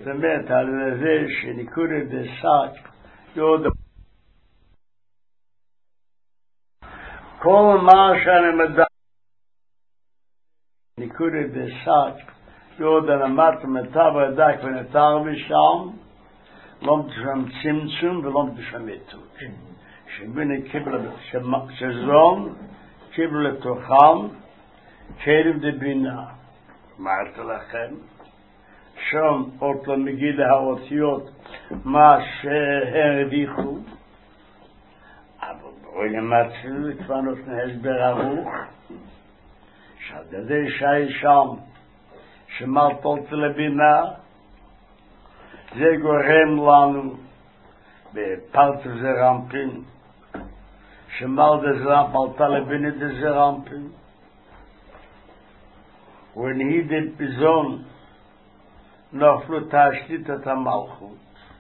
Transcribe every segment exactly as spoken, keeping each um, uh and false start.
זאת אומרת, על זה שניקורי דסק, יודע. כל מה שאני מדע, ניקורי דסק, יודע למדת מטב הדק ונתר משם, לא מתשם צמצום ולא מתשם איתות. שביני קיבל שזון, קיבל לתוכם, קרב דבינה. אמרתי לכם, שם עוד לא מגיד האותיות מה שהרוויחו, אבל בואי למצוא כבר נותן הסבר ארוך, שעל ידי שי שם, שמלטות לבינה, זה גורם לנו בפרט זרמפין, שמל דזרמפ מלטה לבינה דזרמפין, ונהידת בזון נפלו תשתית את המלכות.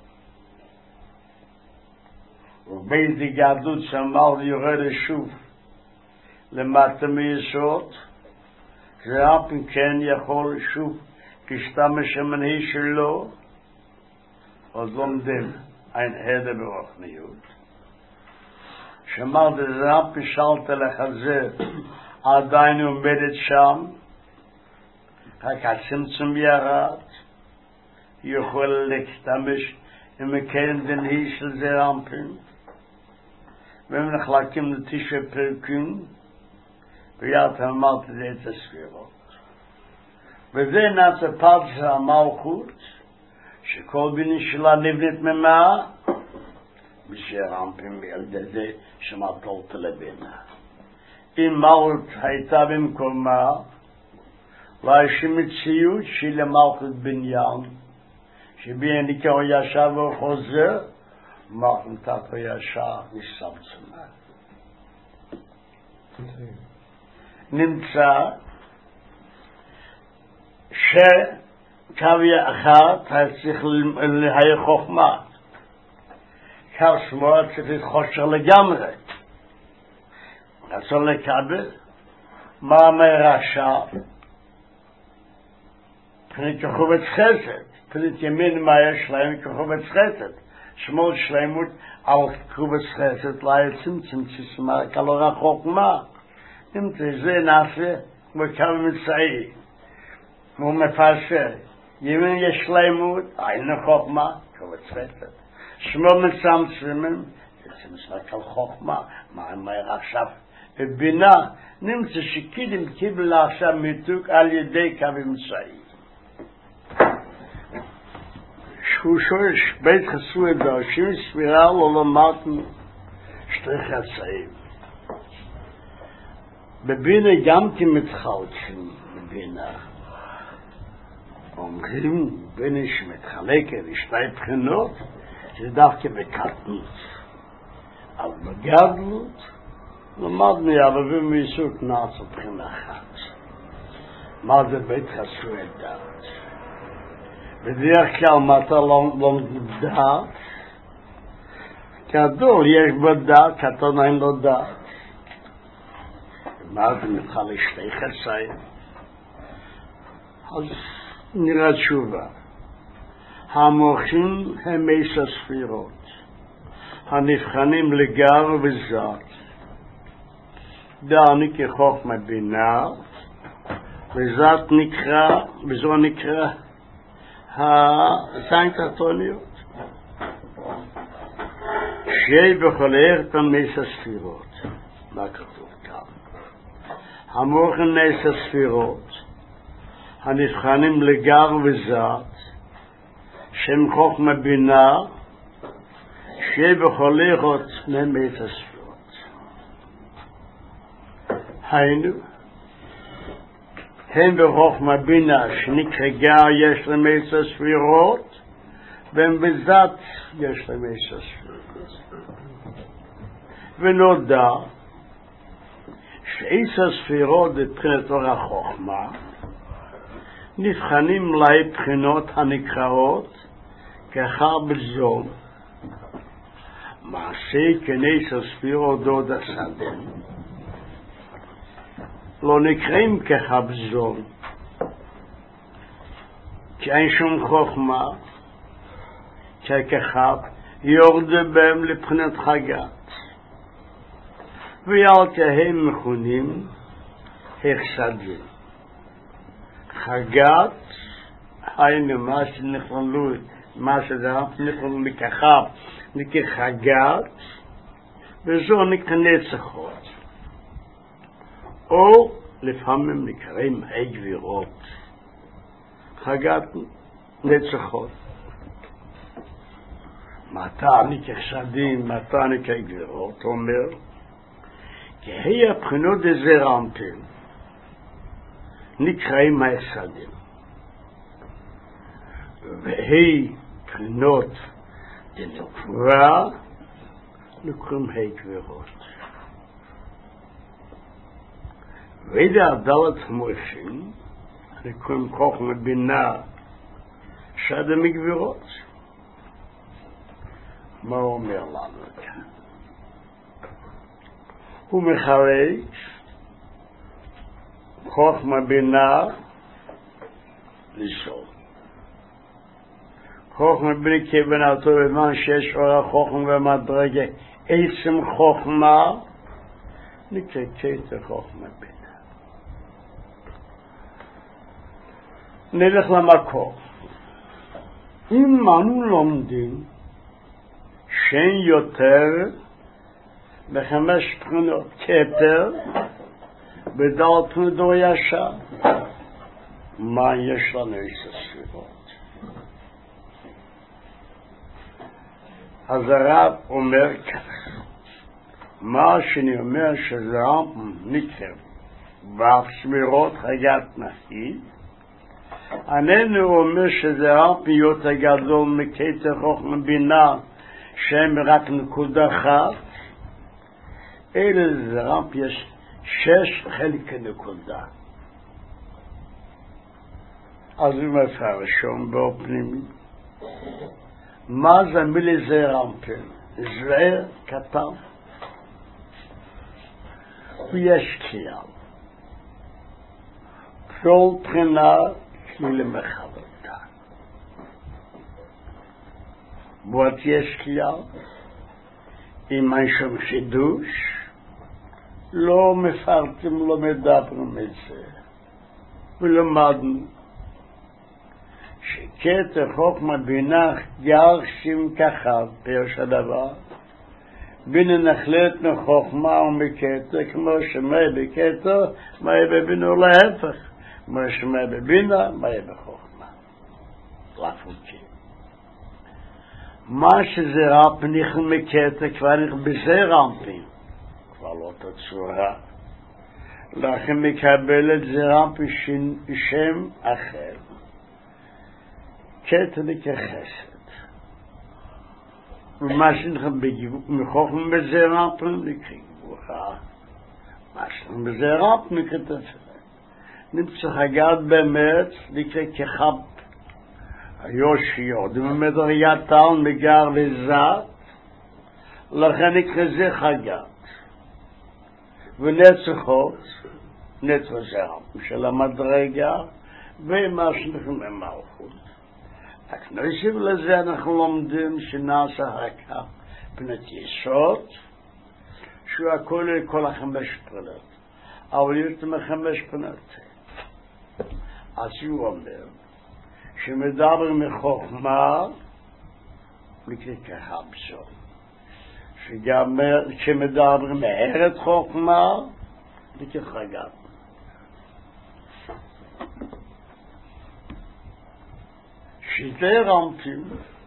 ובית הגדלות שמל יורד שוב למטה מיסוד, זה אף כן יכול שוב כשתמש המנהי שלו, עוד לומדים ein הדה ברוחניות. שמל זה אף שאלת לחזה עדיין עומדת שם, רק הצמצום ירד, יכול להשתמש עם הקרן דנהי של זרמפין, והם נחלקים לתשע פרקים, ויד אמרת זה את הספירות. וזה נעשה פרט של המלכות, שכל ביני שלה נבנית ממה, בזרמפין וילדי זה שמטלת לבינה. אם מלכות הייתה במקומה, לא יש מציאות של מלכות בניין, שבין נקרא ישר וחוזר, מלכות תפה ישר נסמצמה. נמצא שקוויה אחת צריך להי חוכמה, קו שמאל צריך חושר לגמרי, רצון לקבל, מה מרשע, פנית כחובץ חסד, פנית ימין מה יש להם כחובץ חסד, שמאל שלמות על כחובץ חסד, לא היה צמצם צמצמה, כלא רחוק מה, אם זה נעשה כמו קו מצעי, כמו מפרסר, ימין יש שלמות, אין חוכמה, כחובץ חסד, שמאל מצמצמים, זה צמצמה כל חוכמה, מה אמר עכשיו, בבינה, נמצא שקידם קיבל עכשיו מיתוק על ידי קו מצעי. הוא שואל, בית חסו את דרשים סבירה לא למדנו שתי חצאים. בבינה גם כמתחלצים, בבינה. אומרים, בינה שמתחלקת לשתי בחינות, זה דווקא בקטנות. אבל בגדלות, למדנו יערבים מיסות נעשה בחינה אחת. מה זה בית חסו את דרשים? בדרך כלל מטה לא דעת, כדור יש בו דעת, קטון אין לו דעת. מה זה מתחיל לשתי חצאים? אז נראה תשובה. המוחים הם עשר ספירות, הנבחנים לגר וזאת. דעני כחוכמה בינה, וזאת נקרא, וזו נקרא, הזיינקרטוניות שיהיה בכל ערך תמס הספירות. מה כתוב כאן? המוחים עשר ספירות הנבחנים לגר וזאת שם חוכמה בינה שיהיה בכל ערך תמס הספירות. היינו הם בחוכמה בינה שנקרא גר יש להם עשר ספירות, והם בזאת יש להם עשר ספירות. ונודע שעשר ספירות בבחינת אור החוכמה נבחנים לה בחינות הנקראות כחר בזון, מעשה כעשר ספירות דוד השדה. לא נקראים כחבזון, כי אין שום חוכמה, ככחב, יורד בהם לבחינת חגת. ועל כהם מכונים החסדים. חגת, היינו מה שנכללו, מה שנכללו מככב, מכחגת, וזו נקנצחות. או לפעמים נקראים הגבירות. חגת נצחות. מתה מכחסדים, מתה מכגבירות, אומר, כי היא הבחינות דזרענפין, נקראים ההחסדים. והיא בחינות דנקבה, נקראים הגבירות. וידע דלת מויפים, נקראים חוכמה בינה, שדה מגבירות. מה הוא אומר לנו כאן? הוא מחלק חוכמה בינה לשאול. חוכמה בינה כבנתו בזמן שיש אור החוכמה ומדרגה עצם חוכמה, נקרא כתר חוכמה בינה. נלך למקור. אם אנו לומדים שאין יותר בחמש בחינות כתר בדלת פרדו ישר, מה יש לנו עשר ספירות? אז הרב אומר כך, מה שאני אומר שזה נקרא ואף ספירות חגת נהי, איננו אומר שזה רב יותר גדול מכתר חוכמה בינה שהם רק נקודה אחת, אלא זה רב יש שש חלקי נקודה. אז הוא מפרשום באופנים, מה זה מילי זה רמפן? זה כתב ויש קייל. כל בחינה כלי מחלתה. בועת יש קייל, אם אין שום חידוש, לא מפרטים, לא מדברים את זה. ולמדנו שכתר חוכמה בינה גרשים ככה, פירוש הדבר, בינה נחלט מחוכמה ומכתר, כמו שמאי בכתר, מאי בבינה להפך, כמו שמאי בבינה, מאי בחוכמה. לפוקי. מה שזה רב נכן מכתר, כבר נכן בזה רמפים. כבר לא תצורה. לכן מקבל את זה רמפי שם אחר. כתר נכחסת. ומה שנכן מחוכם בזה רמפים, נקרא גבוהה. מה שנכן בזה רמפים, נקרא תפלה. נמצא חגת באמת, נקרא כחב. היושי יודעים, ומדרגתל מגר וזת, לכן נקרא זה חגת. ונצחות, נצח זרם של המדרגה, ומה שנכון במלכות. רק נוסיף לזה אנחנו לומדים שנעשה רק פנת יסוד, שהוא הכל כל החמש פנות, אבל יותר מחמש פנות. אז הוא אומר, שמדבר מחוכמה, נקרא כחבסון. שגם כשמדבר מארת חוכמה, וכחגת. שתי רמפים,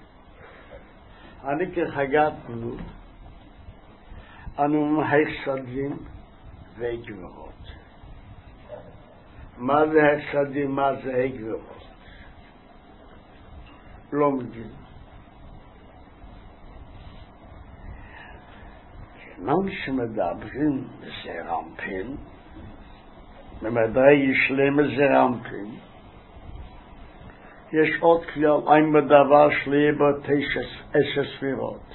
אני כחגתנו, אנו מהחסדים והגברות. מה זה החסדים, מה זה הגברות? לומדים. כנם שמדברים בזרענפין, במדרג שלם בזרענפין, יש עוד כלל, אין בדבר שלי בו תשע ספירות.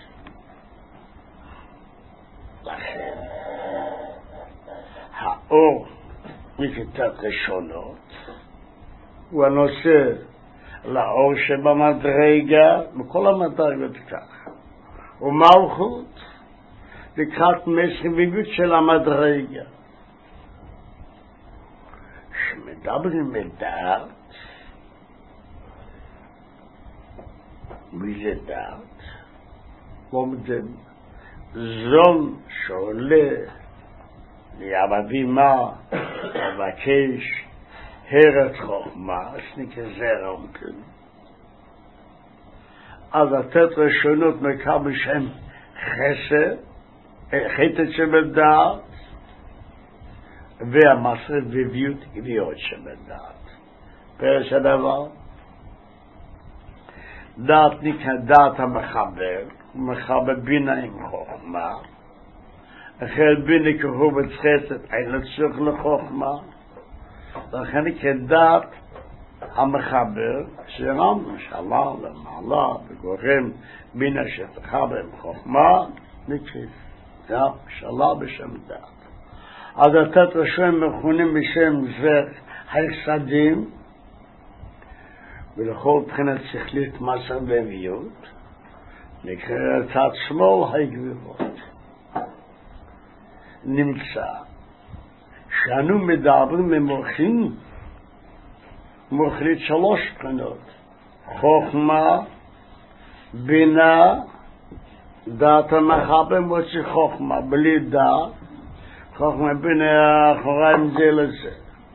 לכן, האור מכיתת ראשונות, הוא הנושא לאור שבמדרגה, בכל המדרגות כך. ומלכות, לקראת מסביבות של המדרגה. שמדברים מדעת, מי זה דעת? לומדים זון שעולה ליבדימה, לבקש הרת חוכמה, שנקרא זרעונקן. אז לתת ראשונות מקבל שם חסד, חטא שבדעת, והמסרת בביות גביעות שבדעת. פרש הדבר, דעת נקרא דעת המחבר, מחבר בינה עם חוכמה, אחר בינה כהוא בצחסת, אין לצורך לחוכמה, לכן נקרא דעת המחבר, שרם שעלה למעלה וגורם בינה שתחבר עם חוכמה, נקרא דעת שעלה בשם דעת. אז התת ראשון מכונים בשם זה היחסדים, ולכל בחינת שכלית מסר וביות, נקרא תת שמאל הגבירות. נמצא שאנו מדברים ממוחים, מוחלית שלוש בחינות, חוכמה, בינה, דעת המחבר מוציא חוכמה, בלי דעת, חוכמה בינה אחוריים זה לזה.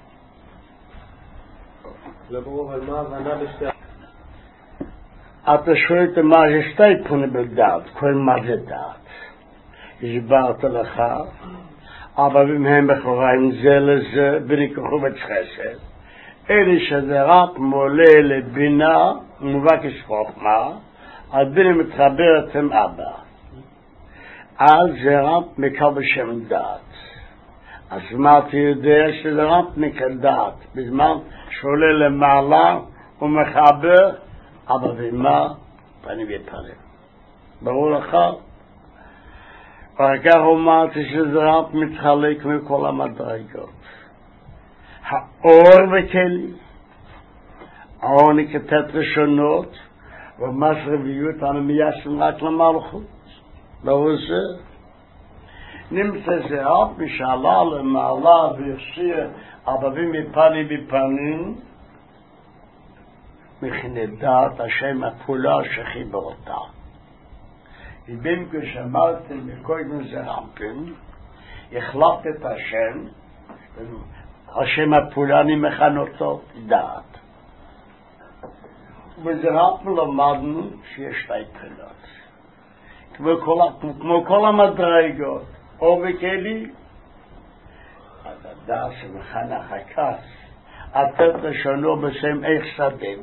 לא ברור על מה הבנה בשתי... אתה שואל את מה זה שתי פונה בדעת, כל מה זה דעת. הסברת לך, אבל אם הם אחוריים זה לזה, בניקחו בצחסת, אלה שזה רק מולה לבינה, מבקש חוכמה, אז בינה מתחברת עם אבא. אז זה רק מקל בשם דעת. אז מה אתה יודע שזה רק נקרא דעת, בזמן שעולה למעלה ומחבר, אבל במה פנים ופנים. ברור לך? וכך אמרתי שזה רק מתחלק מכל המדרגות. האור וכלי, האור נקטת ראשונות, ומס רביעות אנו מיישם רק למלכות. ברור זה? נמצא זה אף משאלה למעלה ויחשיר אבבים מפני בפנים, מכינה דעת השם הפעולה שחיבר אותה. ובין כשאמרתם מקודם זה רמפים, החלפת את השם, השם הפעולה אני מכן אותו דעת. ובזה רמפים למדנו שיש שתי בחינות. כמו כל, כמו כל המדרגות, אור וכלי, אז הדעת שמכן אחר כך, לתת לשונו בשם איך שדים.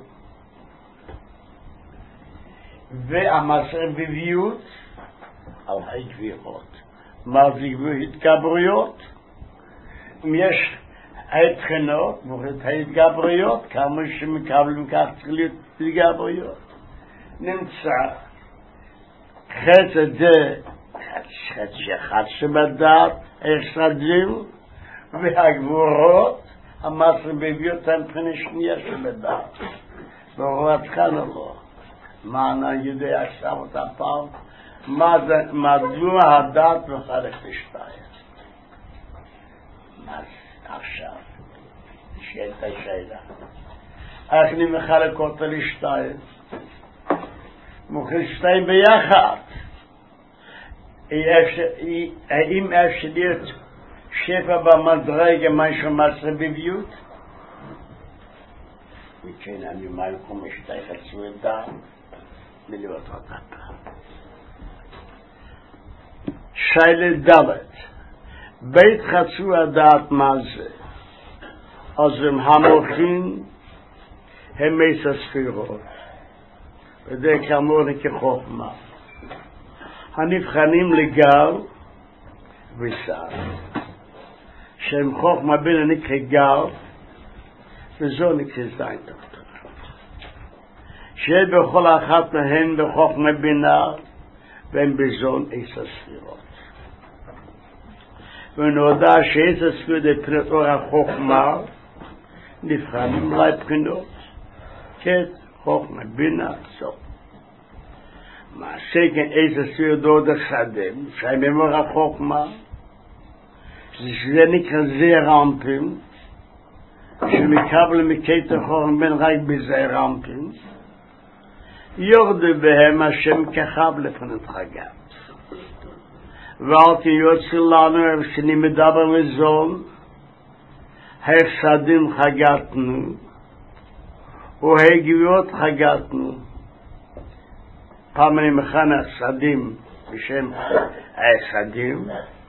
והמסר בביות על הגבירות. מה זה התגברויות? אם יש התחנות, מוחד ההתגברויות, כמה שמקבלים כך צריך להיות התגברויות. נמצא חסד זה חסד שחד שבדעת, איך שדים, והגבורות, המסר בביות הם פני שנייה שבדעת. בהוראת כאן או לא. מה אני יודע עכשיו אותה פעם? מדוע הדעת מחלק לשתיים? מה זה עכשיו? שאלת השאלה. איך אני מחלק אותה לשתיים? מוכן שתיים ביחד. האם אפשר להיות שפע במדרגה משהו מסר בביות? וכן אני מלכום שתי חצו את דעת. מלאות אותה. שאלה דלת, בית חצו הדעת מה זה? אז הם המוחים הם מייס הספירות, וזה כאמור כחוכמה. הנבחנים לגל וסר, שהם חוכמה בין הנקרא גל, וזו נקרא זין תחתונה. שבכל אחת מהן בחוכמה בינה, והם בזון עשר ספירות. ונודע שעשר ספירות את אור החוכמה, נבחנים אולי בחינות, כן, חוכמה, בינה, so. מעשה כן איזה סיודו דחדם, שהממור החוכמה, שזה נקרא זעירנפין, שמקבל מקטע חוכמה בין רק בזעירנפין, יורדו בהם השם כחב לפנות חגם. ואל תיוצא לנו, שאני מדבר מזון, ההפסדים חגתנו, והגביות חגתנו. פעם אני מכן הפסדים בשם ההפסדים,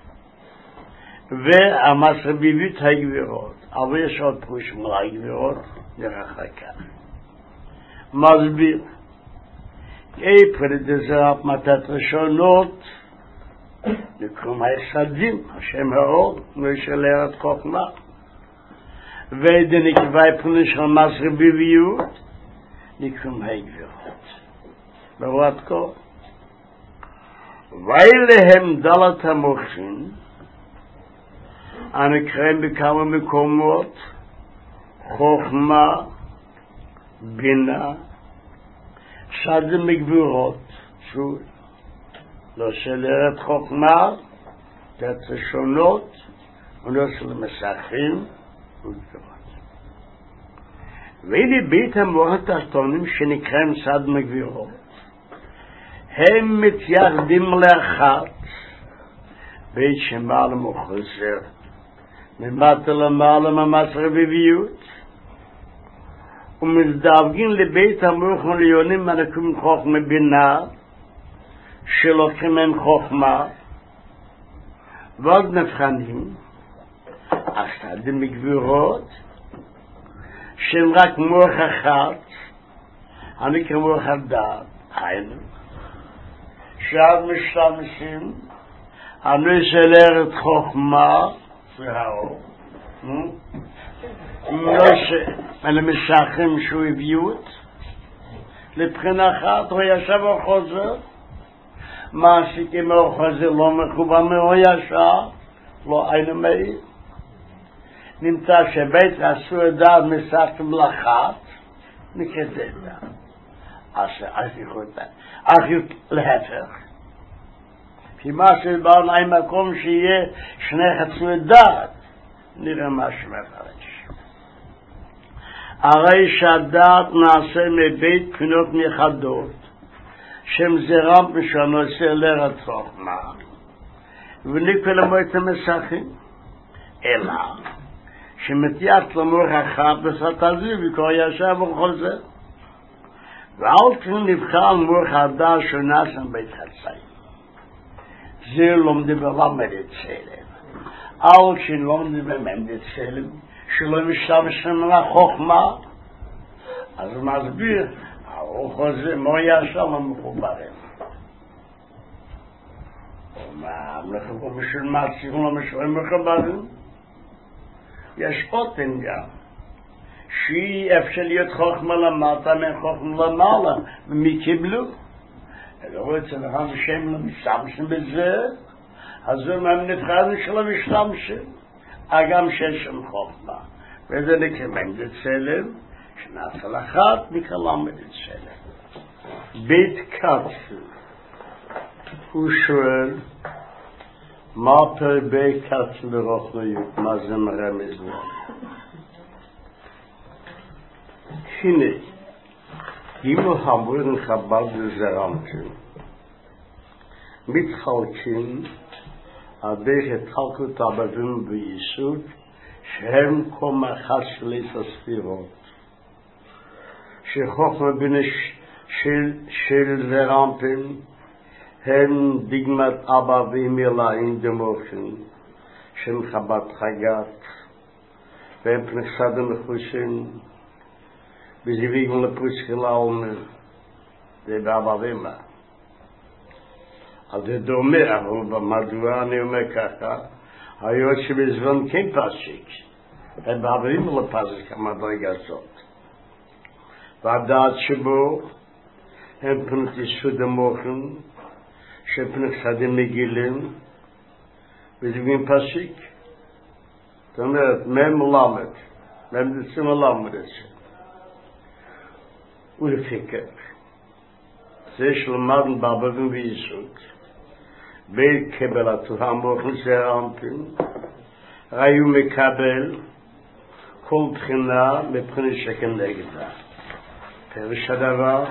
והמסרביבית הגבירות. אבל יש עוד פרוש מול הגבירות, דרך כך. מסביר. אי פרדזרת מתת ראשונות, נקרום ההפסדים, השם האור, נשאל ארת חוכמה. ודנקווי פרוש של מסרביביות, נקרום הגבירות. ברואת כה. ואילהם דלת המוחין, הנקראים בכמה מקומות, חוכמה, בינה, שדם מגבירות, שוב, לא של ארת חוכמה, תצא שונות, ולא של מסכים, וגבירות. והנה בית המוח התחתונים שנקראים שדם מגבירות, הם מתייחדים לאחת, בית שמעלה מחוזר, ממטה למעלה ממסרביביות, ומזדווגים לבית המוח עליונים הנקראים חוכמה בינה, שלוקחים מהם חוכמה, ועוד נבחנים, השדים מגבירות, שהם רק מוח אחת, הנקרא מוח הדעת, היינו, שעד משתמשים, אני של ארת חוכמה, והאור, אלה משכים שהוא הביאות, לבחינה אחת, הוא ישב על חוזר, מעסיקים על חוזר לא מחובר הוא ישר, לא היינו מעיד. נמצא שבית עשו את דעת משחקים לחת, נקרא דעת. אז יכולת, אך להפך. כי מה שבאנו עם מקום שיהיה שני חצוי דעת, נראה מה שמפרש. הרי שהדעת נעשה מבית בחינות מיוחדות, שם זרם משנושא לארת חוכמה, ונקרא למועצת המסכים, אלא שמתייחס למוח אחת בסתזי וכל ישר וכל זה, ואל כן נבחר מוח הדעת שנעשה בית חצי. זה לומדים בלמד את צלם. אל כשלומדים בממד את צלם, שלא משתמשים לחוכמה, אז הוא מסביר, הרוח הזה, מה ישר לא מחוברים. מה, מחוברים בשביל מה צריכים לא משווים מחוברים? יש אותן גם, שהיא אפשר להיות חוכמה למטה, מחוכמה למעלה, ומי קיבלו? אלא רוצה לכם שהם לא משתמשים בזה, אז זה מהנבחרים שלא משתמשים, אגם שיש שם חוכמה. וזה נקראים את צלם, שנעשה לאחת, נקרא למד את צלם. בית קצר, הוא שואל, מה פר בית קצר לרוחניות, מה זה מרמז לו? הנה, אם המורים חב"ד וזרנטים מתחלקים על דרך התחלקות הבבים ביסוד שהם קום אחת של עשר ספירות, שחוכמה בינה של, של זרנטים הם דגמת אבא ואמא לעין דמוכן שהם חב"ד חגת והם פנחסדים מחושים בזיוויגון לפריסקל העומר, זה באבא ואמא. אז זה דומה, אבל מדוע אני אומר ככה, היות שבזמן כן פסיק, הם באבא ואמא לפסיק המדרגה הזאת. והדעת שבו הם פנות יסוד המוחן, שפנחסדים מגילים, בזיוויגון פסיק. זאת אומרת, מהם מלמד, מהם דצים מלמד את זה. ולפיקר. זה שלמדנו בערבים ויסוד. בקבלתו המוחין זעיר אנפין, ראיו מקבל כל בחינה מבחינה שכנגדה. פירוש הדבר,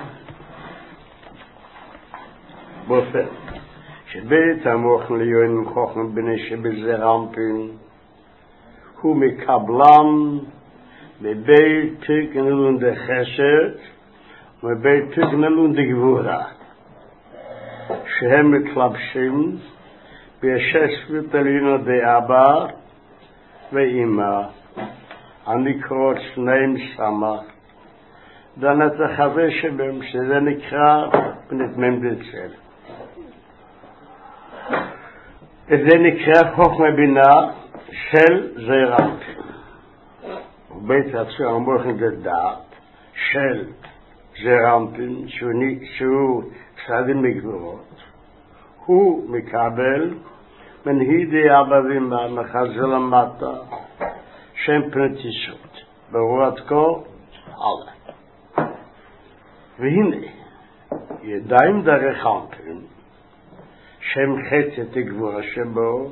באופן, שבית המוחין ליון חוכם בני שבזעיר אנפין, הוא מקבלם מבית תקנלון דחסד, ומבית תקנלון דגבורה. שהם מתלבשים בישסות עלינו דאבא ואמא, הנקראות שניים סמך, דנת החווה שבהם, שזה נקרא פנתמם דצל. זה נקרא חוכמה בינה של זעיר אנפין. ובית עצמו המוחין דעת של זעיר אנפין, שהוא צעדים מגבורות. הוא מקבל מנהידי אבא ואמא מחזר למטה שם פנטיסות ברורת כה הלאה. והנה ידיים דרך אנפין שם חטאת הגבורה שבו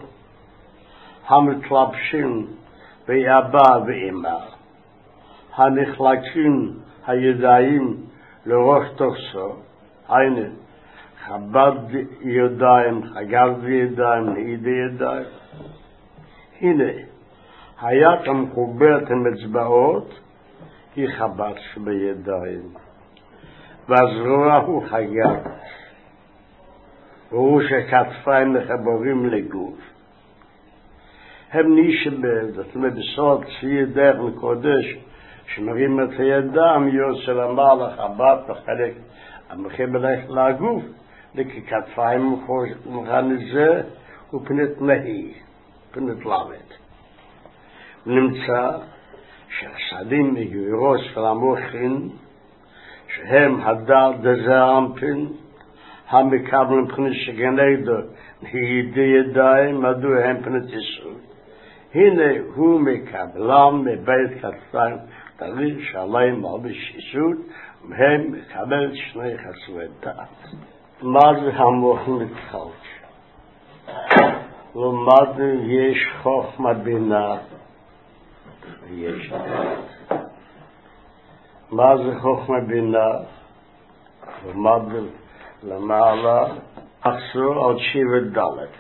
המתלבשים באבא ואמא, הנחלקים הידיים לראש תוכסו, הנה חב"ד ידיים, חג"ד ידיים, נעידי ידיים. הנה, היד המחוברת עם אצבעות היא חב"ד שבידיים, והזרוע הוא חג"ד, והוא שכתפיים מחברים לגוף. הם נשבע, זאת אומרת, בסוד צבי דרך מקודש, שמרים את הידם יוסר למעלה חב"ד וחלק המחבר לגוף, לככתפיים ומכן זה הוא פנית נהי, פנית למד. נמצא שהסדים מגבירות של המוחין, שהם הדר דזעיר אנפין, המקבלים פנית שכנגדו נהידי ידיים, מדוע הם פנית יסוד. הנה הוא מקבלם מבית כתפיים, תריד שעליהם מלביש יסוד, והם מקבל שני חסרי דעת. מה זה המוחין מתחלק? למדנו יש חוכמה בינה ויש דעת. מה זה חוכמה בינה? למדנו למעלה אסור על שבע דלת.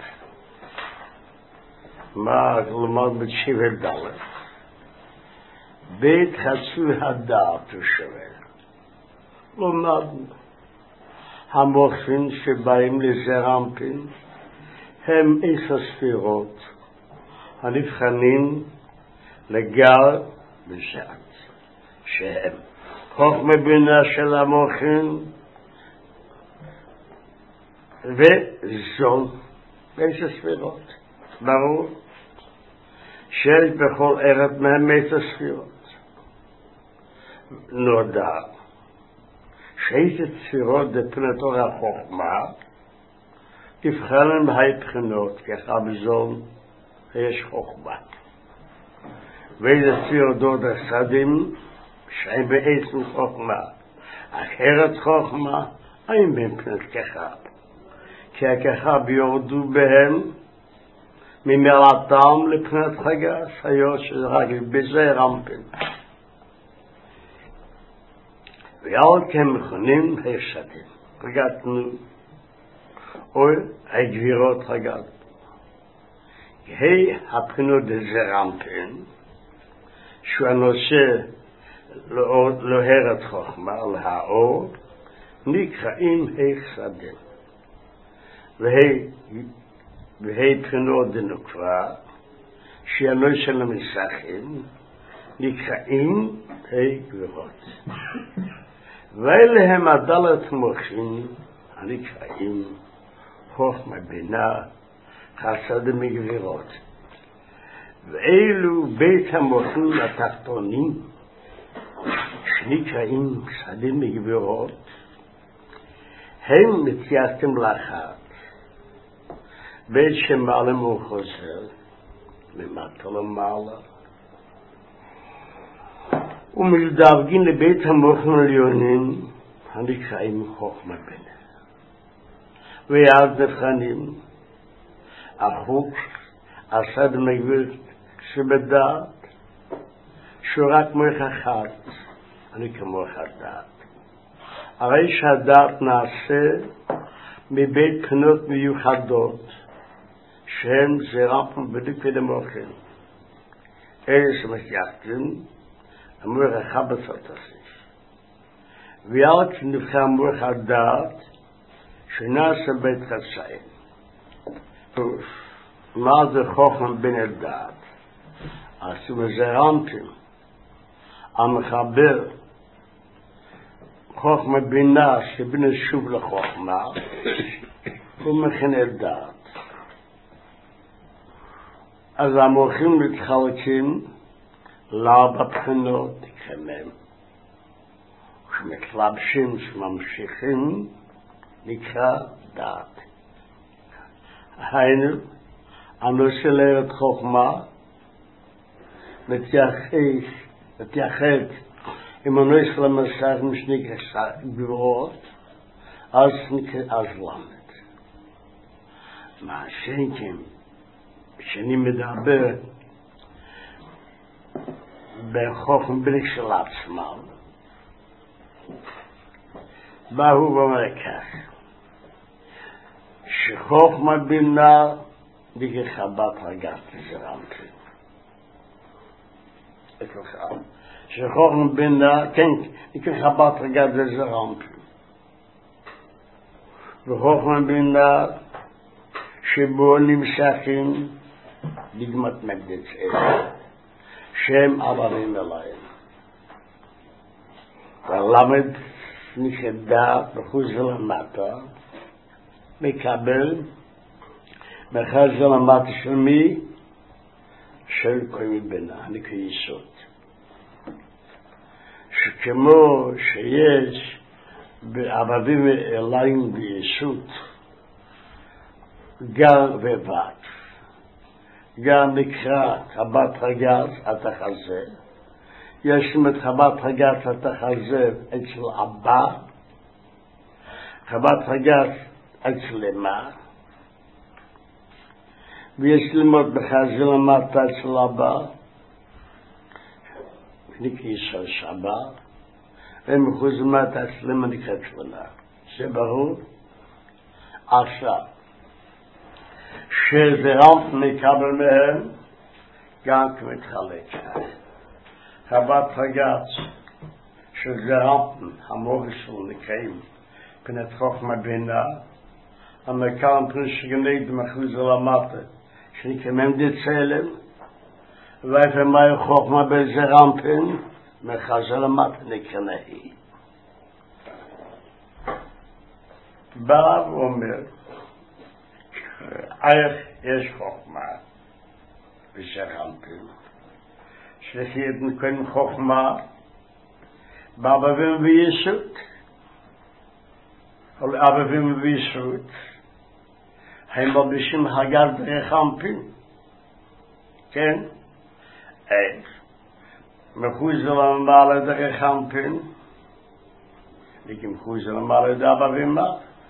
מה למדנו בשבע דלת? בית חסוי הדעת הוא שואל. למדנו המוחין שבאים לזעיר אנפין הם עשר ספירות הנבחנים לגר וזעת, שהם חוכמה בינה של המוחין וזון, עשר ספירות. ברור שיש בכל ערב מהם עשר ספירות. נודע שאיזה ספירות דפנת אור החוכמה תבחרן בהי בחינות, ככה בזון יש חוכמה. ואיזה ספירות דוד הסדים שהם בעצם חוכמה. אחרת חוכמה אין בפנת ככה. כי הככה ביורדו בהם ממלאתם לפנת חגס, היו שזה רק בזעיר אנפין. ועל כן מכונים הפסדים. חגתנו, או הגבירות חגת. היא הבחינות דזעיר אנפין, שהוא הנושא להרת חוכמה, להאור, נקראים הפסדים. והי בחינות דנוקבה, שהנושא למסכים, נקראים ה' גבירות. ואלה הם הדלת מוחין הנקראים חוכמה בינה חסד מגבירות. ואלו בית המוחין התחתונים שנקראים חסדים מגבירות הם מתייחסים לאחת בית שמעלה וחוזר למטה למעלה ומלדאבגין לבית המוחים עליונים הנקראים חוכמה בנה. ואז נבחנים החוק הסד מגביר שבדעת שהוא רק מוח אחד, אני כמוח הדעת. הרי שהדעת נעשה מבית בחינות מיוחדות שהן זרם בדיוק כדמוכן. אלה שמתייחדים המוח אחד בצד הזה. ויאללה כשנבחר מוח הדעת שנעשה בית חצאים. מה זה חוכמה בין הדעת? אז שמזרמתם המחבר חוכמה בינה שבין שוב לחוכמה הוא מכין הדעת. אז המוחים מתחלקים לארבע בחינות כמם. כשמתלבשים שממשיכים נקרא דעת. היינו הנושא לארץ חוכמה מתייחד, מתייחד עם הנושא למסך משנקרא גבורות, אז נקרא אז למד. מה שנקרא, שאני מדבר בחוכמה בלי של עצמם, והוא אומר כך, שחוכמה בינה בגחבת רגעת זרמתי. שחוכמה בינה, כן, בגחבת רגעת זרמתי. וחוכמה בינה שבו נמשכים דגמת מקדש אלה, שהם עברים אליהם. והלמד נכדה בחוץ ולמטה, מקבל מחז ולמטה של מי? של קוימי בינה, נקרא יסוד. שכמו שיש בערבים אליים ביסוד, גר ובת, גם נקרא חבת רגז התחזה, יש לנו את חבת רגז התחזה אצל אבא, חבת רגז אצל אמא, ויש ללמוד בחז"ל למטה אצל אבא, נקרא ישראל שבה, ומחוז למטה אצל אמא נקרא תפונה. זה ברור? עכשיו, שזרמת מקבל מהם, גם כמתחלק. חבת רגז, שזרמת המורסל נקראים, פנת חוכמה בינה, המקרם פריש גנית מחוז למטה, שנקראים דצלם, ואיפה מהי חוכמה בזרמפן, מחז למטה נקרנאי. בא ואומר, איך יש חוכמה בזרמפן, שלחית נקראים חוכמה, באבבים ויסות, או לאבבים ויסות, הם מלבישים הגר דרך אמפין, כן? איך? מחוז למעלה דרך אמפין, מחוז למעלה דרך אבבים,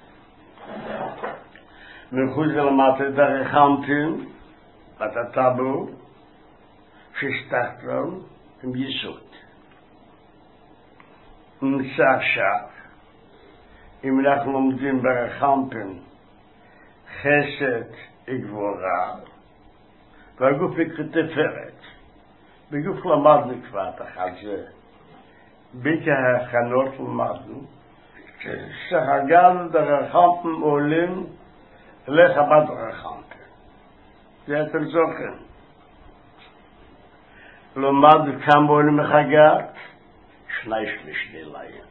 מחוז למטה דרך אמפין, בתטבו, שסתחתרון, עם יסוד. נמצא עכשיו, אם אנחנו לומדים דרך אמפין, חסד וגבורה, והגוף כתפארת. בגוף למדנו כבר את החזה. בכהכנות למדנו, שסהגל דרכם עולים לחב"ד דרכם. זה אתם זוכרים. למדנו כמה עולים מחגת, שני שליש דליים.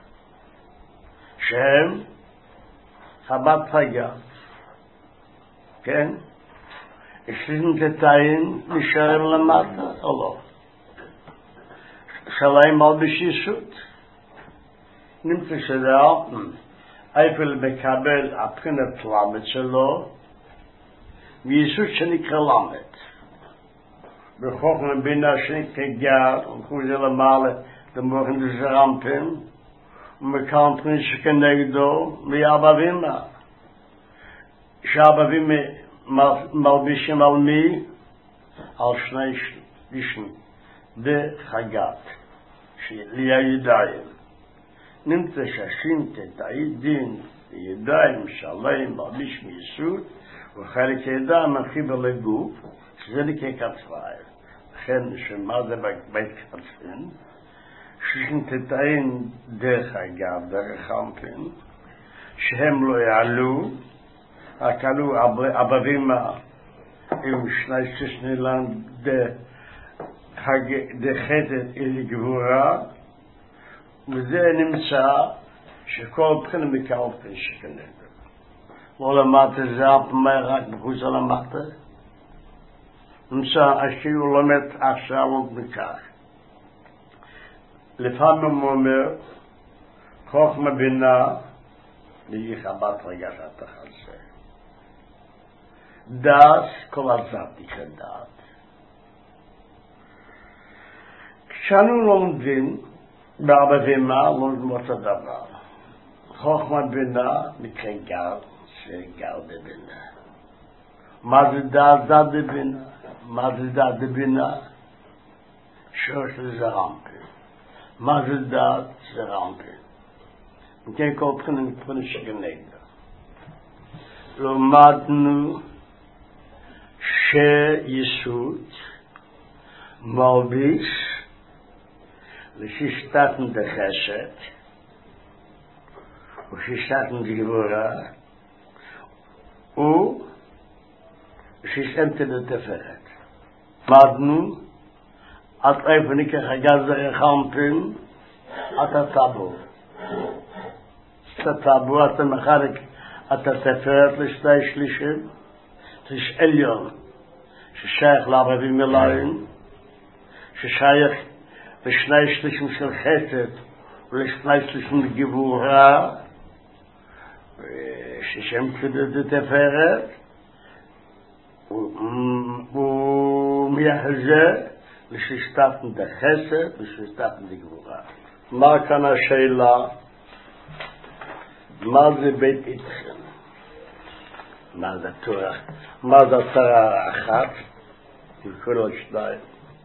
שהם חב"ד חגת. כן? אצלנו תתאים נשאר למטה, או לא? שלהם על בשישות. נמצא שדאלתן, איפה מקבל הבחינת למד שלו, ויסות שנקרא למד. בחוכמה בינה שנקגר, וכו' זה למעלה, דמוכן דזרמפן, ומקנטרין שכנגדו, מאבא ואמא. שאבא ואמא מלבישים על מי? על שני שלישים, בחגת, לידיים. נמצא ששינת את הידין, לידיים שלהם, מלביש מיסוד, וחלק ידע מחיבר לגוף, שזה נקרא קצריים. לכן, שמה זה בית קצרין? ששינת את העין דרך אגב, דרך חמפין, שהם לא יעלו, רק עלו אבבים עם שני ששנילן דחתת אלי גבורה, וזה נמצא שכל בחינה מקלפי שכנגד. לא למדת זה הפמי רק בחוץ למדת. נמצא אשיו לומד עכשיו ומכך. לפעמים הוא אומר, חוכמה בינה, ויחבת רגשת החלסה. דעת, כל הזאת היא דעת. כשאנו לומדים, באבא ואמא לומדים אותו דבר. חוכמה בינה נקרא גר, שגר בבינה. מה זה דעת? דעת בבינה. מה זה דעת בבינה? שורש זה רמפן. מה זה דעת? זה רמפן. וכן כל בחינה מבחינה שכנגדה. למדנו שיסוד מלביש לשישתתן דחשת ושישתתן דגבורה ושישתתן דתפרת. למדנו עד איפה ניקח הגזר החמפין עד הטאבו. את הטאבו אתה מחלק את התפרת לשתי שלישים. יש עליון ששייך לערבים מלאים, ששייך לשני שלישים של חסד ולשני שלישים גבורה, ששם כדי תפארת, ומייחזה לששתתן דחסד וששתתן דגבורה. מה כאן השאלה? מה זה בית איתכם? מה זה תורה? מה זה תורה אחת? תקראו עוד שניים.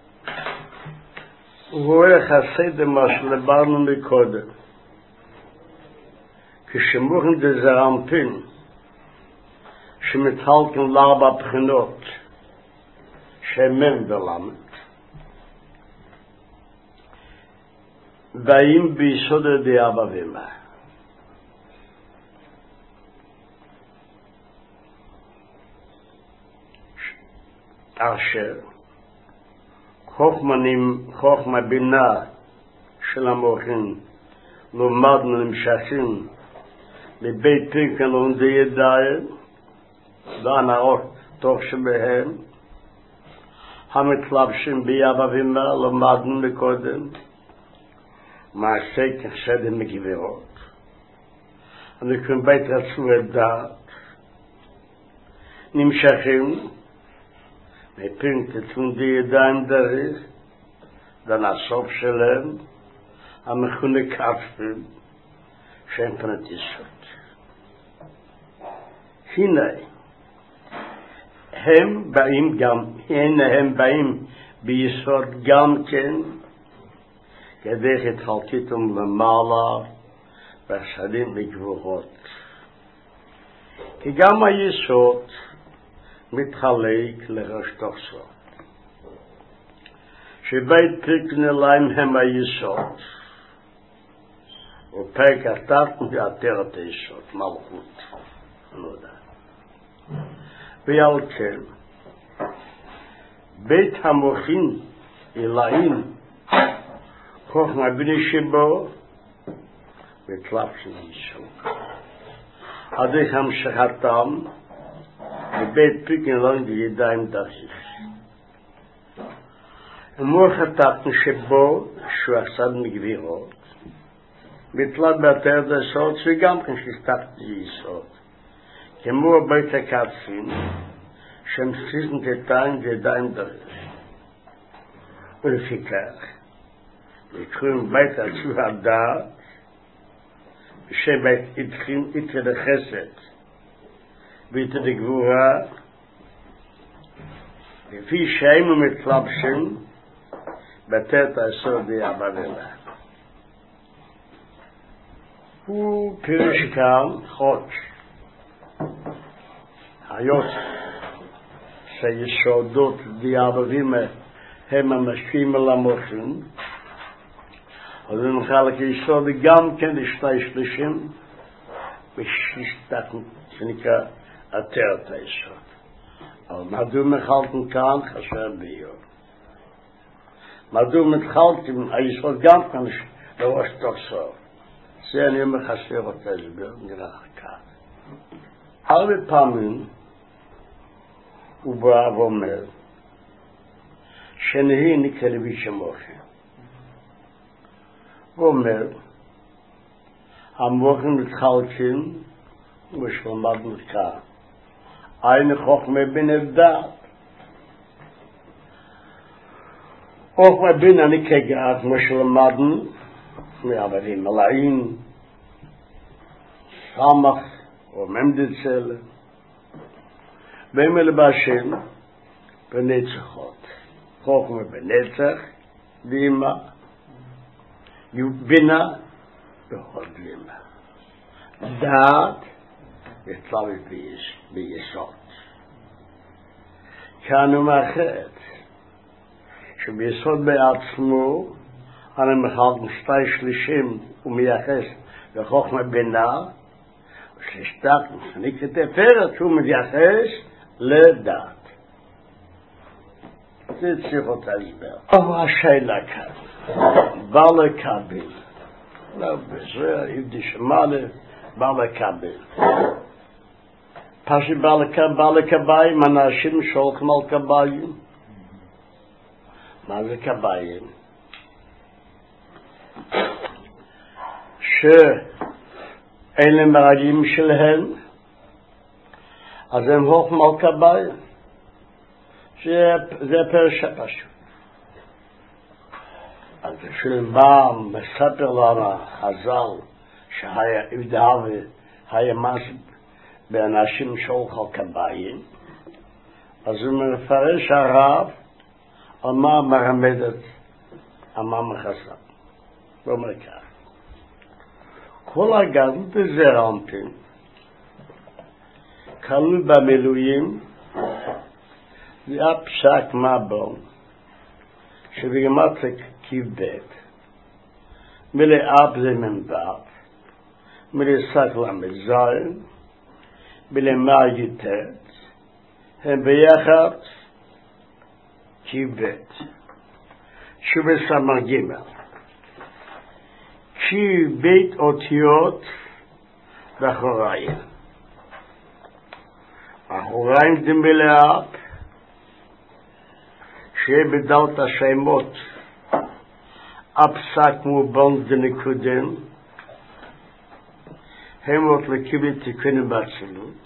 הוא יחסד מה שלברנו מקודם. כשמוכן דזרמפין, שמתחלקים לארבע בחינות, שמם ולמד, באים ביסוד די אבא ואמא. אשר חוכמנים, חוכמה בינה של המוחים לומדנו נמשכים בבית פרקן לומדי ידיים והנאות תוך שבהם המתלבשים ביאבא ואמא לומדנו מקודם מעשה כחסד מגבירות הנקראים בית רצו את דעת נמשכים מפינק תלמדי ידיים דרך, דן הסוף שלהם, המכונה כפים, שהם פנת יסוד. הנה, הם באים גם, הנה הם באים ביסוד גם כן, כדי התחלקיתם למעלה, בחסדים וגבורות. כי גם היסוד, מתחלק לראש תוכסות. שבית פרקן אליים הם היסוד, ופרק התחתן ועטר את היסוד, מלכות. לא יודע. ועל כן, בית המוחין אליים, חוכמה בני שבו, ותלבשן היסוד. עד איך המשכתם, בבית פרקן אליים בידיים דרכיך. המוח התחתן שבו, שהוא עשד מגבירות, בתלת בעטרת היסוד, שגם כן שסתחת יסוד. כמו בית הקצין, שהם סיסן תתיים וידיים דרכיך. ולפיכך, יקרים בית עצוב הדעת, שבית התחיל איתה לחסד, ואיתה לגבורה, לפי שהיינו מתלבשים, בתת היסוד יעבדלה. הוא פירש כאן חודש, היות שיסודות דיעבדים הם המשפיעים על המוחים, אז הוא מחלק יסוד גם כן לשתי שלישים, ושיסתת שנקרא עטרת היסוד. אבל מדוע מחלקים כאן חסר ביור. מדוע מתחלקים היסוד גם כאן לראש תוכסור. זה אני אומר חסר אותה הסבר, נראה כאן. הרבה פעמים הוא בא ואומר שנהי נקלבי שמוכן. הוא אומר המוכן מתחלקים ושלמדנו כאן. eine Chochme bin es da. Chochme bin אני כגעת כמו שלמדנו, מעבדים מלאים, סמך או ממדצל, והם אלה בהשם בנצחות. Chochme בנצח, דימה, בינה בכל דימה. דעת יצלבי ביש, ביסוד. כאן הוא מאחד, שביסוד בעצמו, אני מחלק שתי שלישים ומייחס לחוכמה בינה, ושלשתת מסניק לתפארת, שהוא מייחס לדעת. זה צריך אותה הסבר. אבל השאלה כאן, בא לקבל, לא בזה, יבדי שמאלה, בא לקבל. פשוט בא לקביים, אנשים שולחים על קביים. מה זה קביים? שאין להם רגעים שלהם, אז הם הולכים על קביים. זה פרשה פשוט. אז כשלבא מספר לנו חז"ל שהיה יהודה והיה משהו באנשים שהולך על קביים, אז הוא מפרש הרב על מה מרמדת, על מה מחסה. הוא אומר כך, כל הגן בזר אנפין כלול במילואים, זה הפסק מבון שבגמטריק כיבד מלאב זה מנבב מלסק למזיים בלמאגיטת הם ביחד כיבד שבסמר גימל כיבד אותיות באחוריים אחוריים זה מלאב שיהיה בדלת השמות הפסק מובן דנקודם הם עוד לקיבל תיקונים באצילות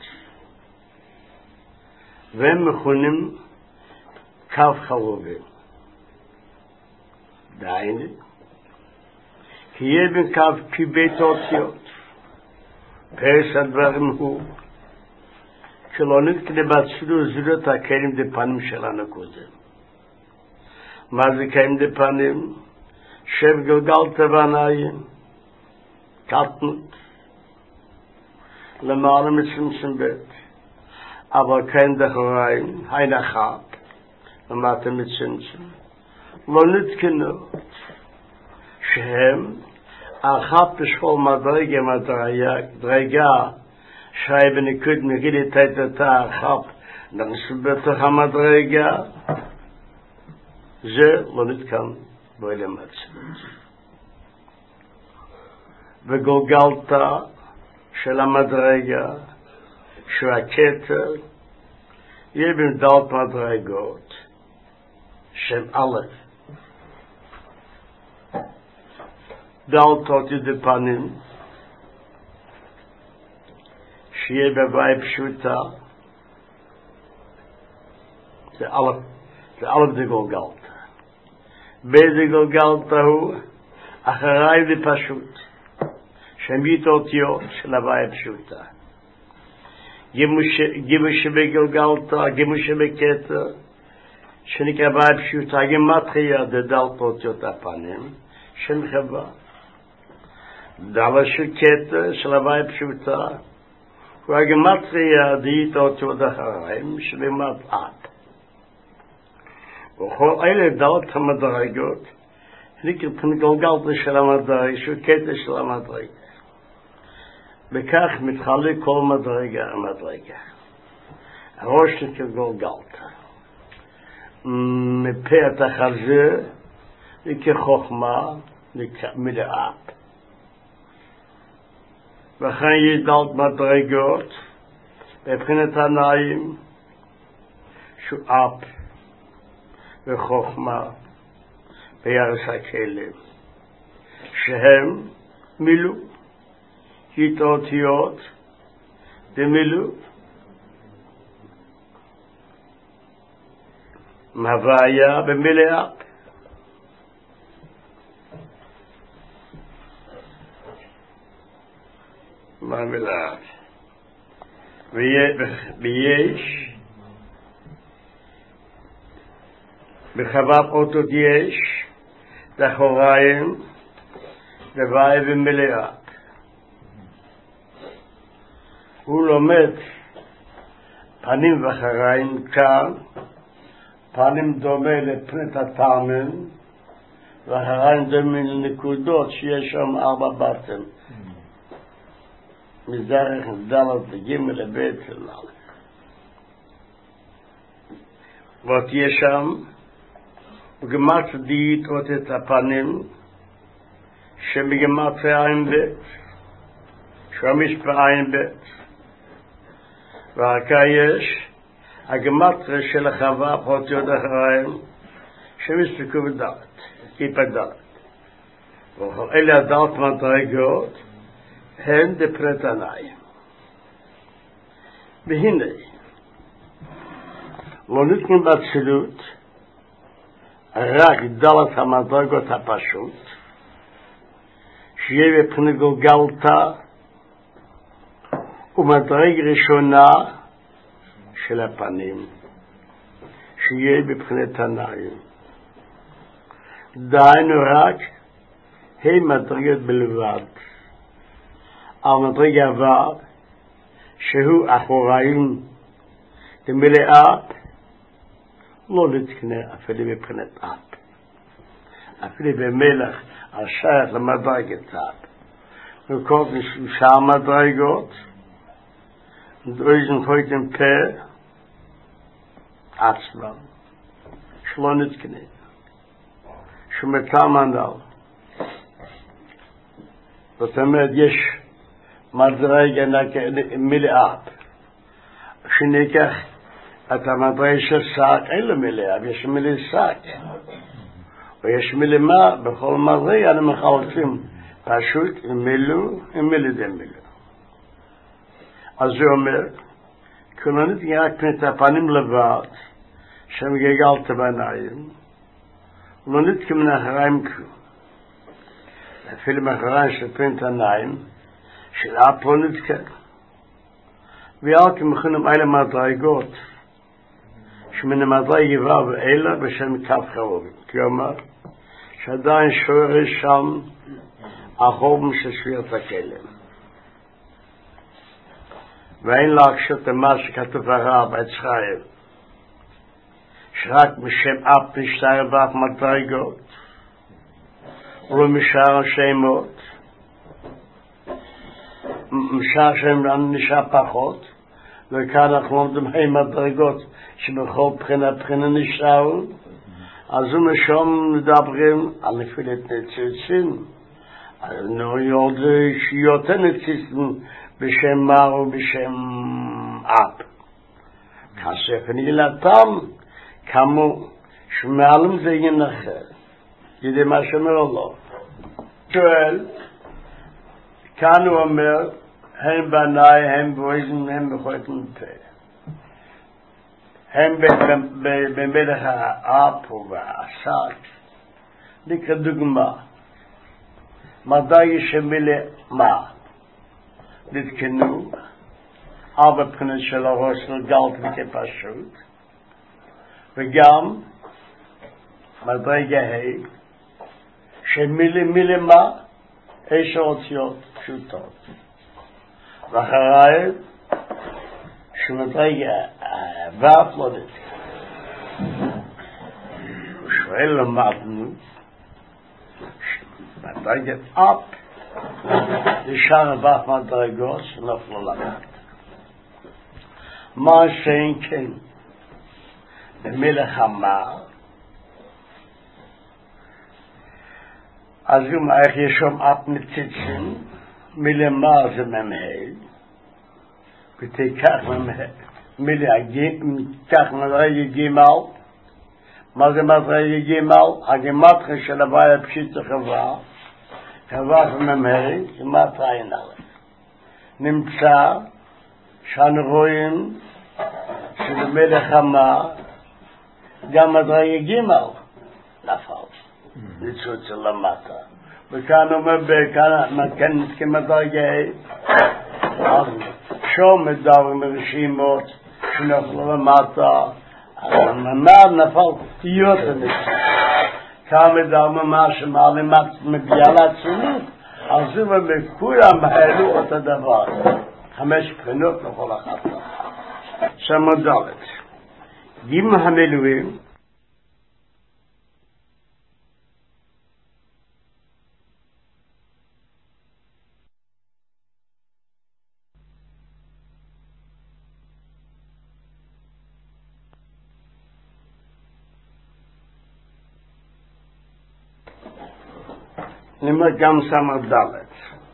והם מכונים קו חרובים דהיינו כי יהיה בין קו כיבית אותיות פרס הדברים הוא שלא נתקנה באצילות זולות הקיימים דפנים שלנו קודם מה זה קיים דפנים? שב גלגלת בעיניים, קטנות, למעלה מצמצם בית, אבל קיים דחוריים, אין אחת, למטה מצמצם, לא נתקנו, שהם אחת בשביל מדרגה, מדרגה, שהיה בניקוד מגיל את היתה אחת, נכנסו בתוך המדרגה, זה לא נתקן בעולם עצמות. וגולגלתה של המדרגה, של הכתר, יהיה במדלת מדרגות של א', דלתות ידפנים, שיהיה בבית פשוטה, זה א', זה א' דגולגלתה. באיזה גלגלתא הוא? אחריי זה פשוט. שמית אותיות של הוויה פשוטה. גימל שבגלגלתא, גימל שבכתר, שנקרא הוויה פשוטה, גימטריה דדלת אותיות הפנים, שם חווה. דלה של כתר של הוויה פשוטה, והגימטריה דהית אותיות אחריים, שלמד אט. וכל אלה דלת המדרגות, נקרא גלגלתא של המדרגה, של כתר של המדרגה. בכך מתחלק כל מדרגה המדרגה. הראש נקרא גלגלתא. מפה התחזה נקרא חוכמה, נקרא מלאפ. וכן ידלת מדרגות, מבחינת עיניים, שהוא אפ וחוכמה וירס הכלים, שהם מילוא. אותיות דמילוא מהוויה במלאה. מה מלאה? ויש בחוות אותות יש דחוריים דוויה במלאה. הוא לומד פנים ואחריים כאן, פנים דומה לפנת הטעמן, ואחריים דומה לנקודות שיש שם ארבע בתים. מזרח דלת לג' לבית של א'. ותהיה שם, וגמת דית עוד את הפנים, שמגמת עין בית, שמיש בעין בית. והכה יש הגמטרה של החווה פרוטיות אחריים שמספקו בדלת, כיפה דלת. ואלה הדלת מדרגות הן דפרט עיניים. והנה, לא ניתנים באצילות רק דלת המדרגות הפשוט, שיהיה בפני גלגלתא ומדרג ראשונה של הפנים, שיהיה בבחינת עיניים. דהיינו רק הם מדרגת בלבד. על מדרג עבר, שהוא אחוריים למלאה, לא נתקנה אפילו בבחינת אף. אפילו במלך השייך למדרגת אף. וכל שאר מדרגות, דויזן קויטן פה עצמם שלא נתקנה שמתם הנדל. זאת אומרת יש מדרגה מלאה שניקח את המדרגה של שק, אין לו מלאה, יש מלא שק ויש מלמה בכל מדרגה אנחנו מחלקים פשוט עם מילוא עם מילא דמילוא. אז זה אומר, כולנו נתגע רק פני את הפנים לבד, שמגגלת בעיניים, ולא נתגע מן אחריים כלום. אפילו מאחריים של פני את העיניים, של אף לא נתגע. ועל כמכונים אלה מדרגות, שמן המדרג יבא ואלה בשם כף חרובים. כלומר, שעדיין שורש שם החום של שבירת הכלים. ואין להקשות למה שכתוב הרב עץ חיים, שרק משם אף נשתר ואף מדרגות, ולא משאר השמות, משאר השם נשאר פחות, וכאן אנחנו לומדים היי מדרגות שבכל בחינה בחינה נשארו, אז הוא משום מדברים על נפילת נציצים, נו עוד יותר נציצים, בשם מר ובשם אב. כאשר נגלתם, כמו שמעלם זה עניין אחר. ידי מה שאומר לו. שואל, כאן הוא אומר, הם בני, הם בויזן, הם בחולת מפה. הם במלך האב והעסק, דוגמה. מדי שמילה מה? נתקנו, ארבע בחינות של הראש לגלת וכפשוט, וגם מדרגה ה' שמילה מילה מה? עשר אותיות פשוטות. ואחריי שמדרגה ו' לא נתקנו. הוא שואל למדנו מדרגת אפ לשאר הבח מדרגות שנפלו למד. מה שאין כן במלך אמר, אז אם איך ישום אפ מציצים, מלמעלה זה ממהל, ותיקח מדרגה גימל. מה זה מדרגה גימל? הגימטריה של הוויה פשיטה חברה, חברה וממהל, גימטריה אין עליו. נמצא שאנו רואים שבמלך אמר גם מדרגה גימל נפל. ניצוץ למטה. וכאן אומר בכאן מתכנת כמדרגה אז שום מדברים מרשימות שנפלו למטה הממד נפל תיות הנצח. כאן מדברים מה שמעלים מביאה לעצמות אז זה בכולם העלו אותו דבר. חמש בחינות לכל אחת. שמודלת. גימל המילואים נאמר גם סמר דלת.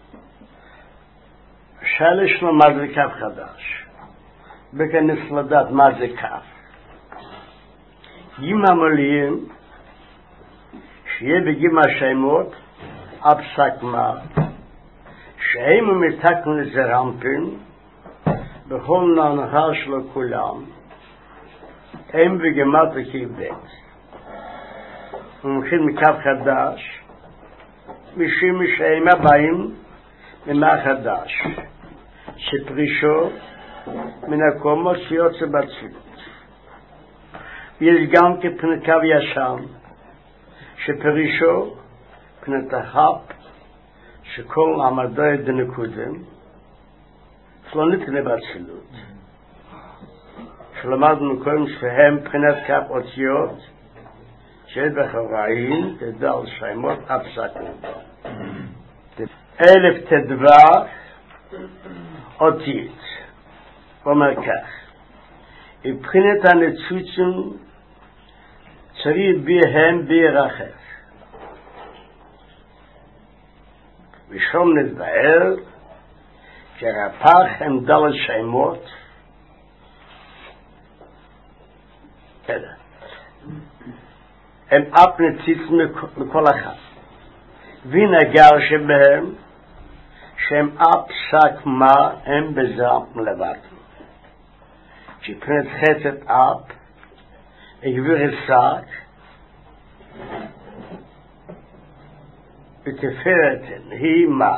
שלש לו מה זה כף חדש. בכנס לדעת מה זה כף. גימל מלאים שיהיה בגימל שמות הפסק מה שהם ומתקנו לזה רמפים בכל נהר שלו כולם הם בגימל וכיבד. ומתחיל מכף חדש משום שהם הבאים ממה חדש שפרישו מן הקומות שיוצא בצילות. יש גם כפני קו ישן שפרישו פני תחפ שכל עמדו את דנקודם שלא נתקנה בצילות. שלמדנו קודם שהם פנת קו אותיות שאת בחבראים תדע על שמות הפסקנו. אלף תדבר אותית. אומר כך, מבחינת הנצוצים צריך בהם בירחף. ושום נתבאר כרפח הם דל שמות כדה. הם אף נציצים מכל אחד. ונגר שבהם שהם אף שק מה הם בזרם לבד. שפנת חסד אף הגביר השק ותפארת היא מה.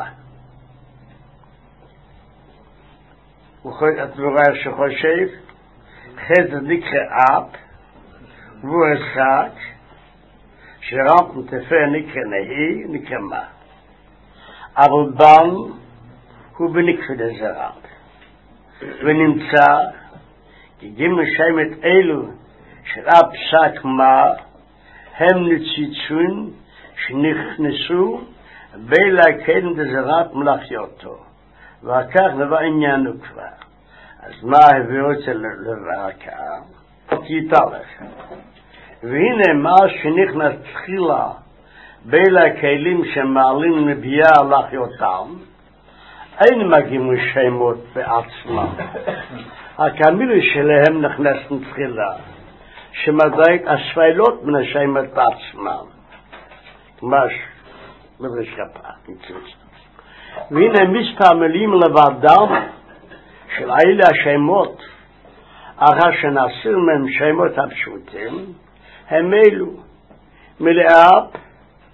וכל התבורה שחושב חסד נקרא אף והוא השק שרמפ ותפארת נקרא נהי נקרא מה. אבל בן הוא בנקפד הזרם ונמצא כי גימל שמת אלו של אף שק מה הם נציצון שנכנסו בלהקן דזרת מלאכיותו וכך דבר עניינו כבר. אז מה הביאו אצל לרקה? תתהלך והנה מה שנכנס תחילה בין הכלים שמעלים נביאה להחיותם אין מגיעים לשמות בעצמם. הכמילה שלהם נכנסים תחילה שמדייק השפיילות מן השמות בעצמם. ממש מדרש כפת ניצוץ. והנה מספר מילים לבדם של אלה השמות אחר שנסיר מהם שמות הפשוטים הם אלו מלאב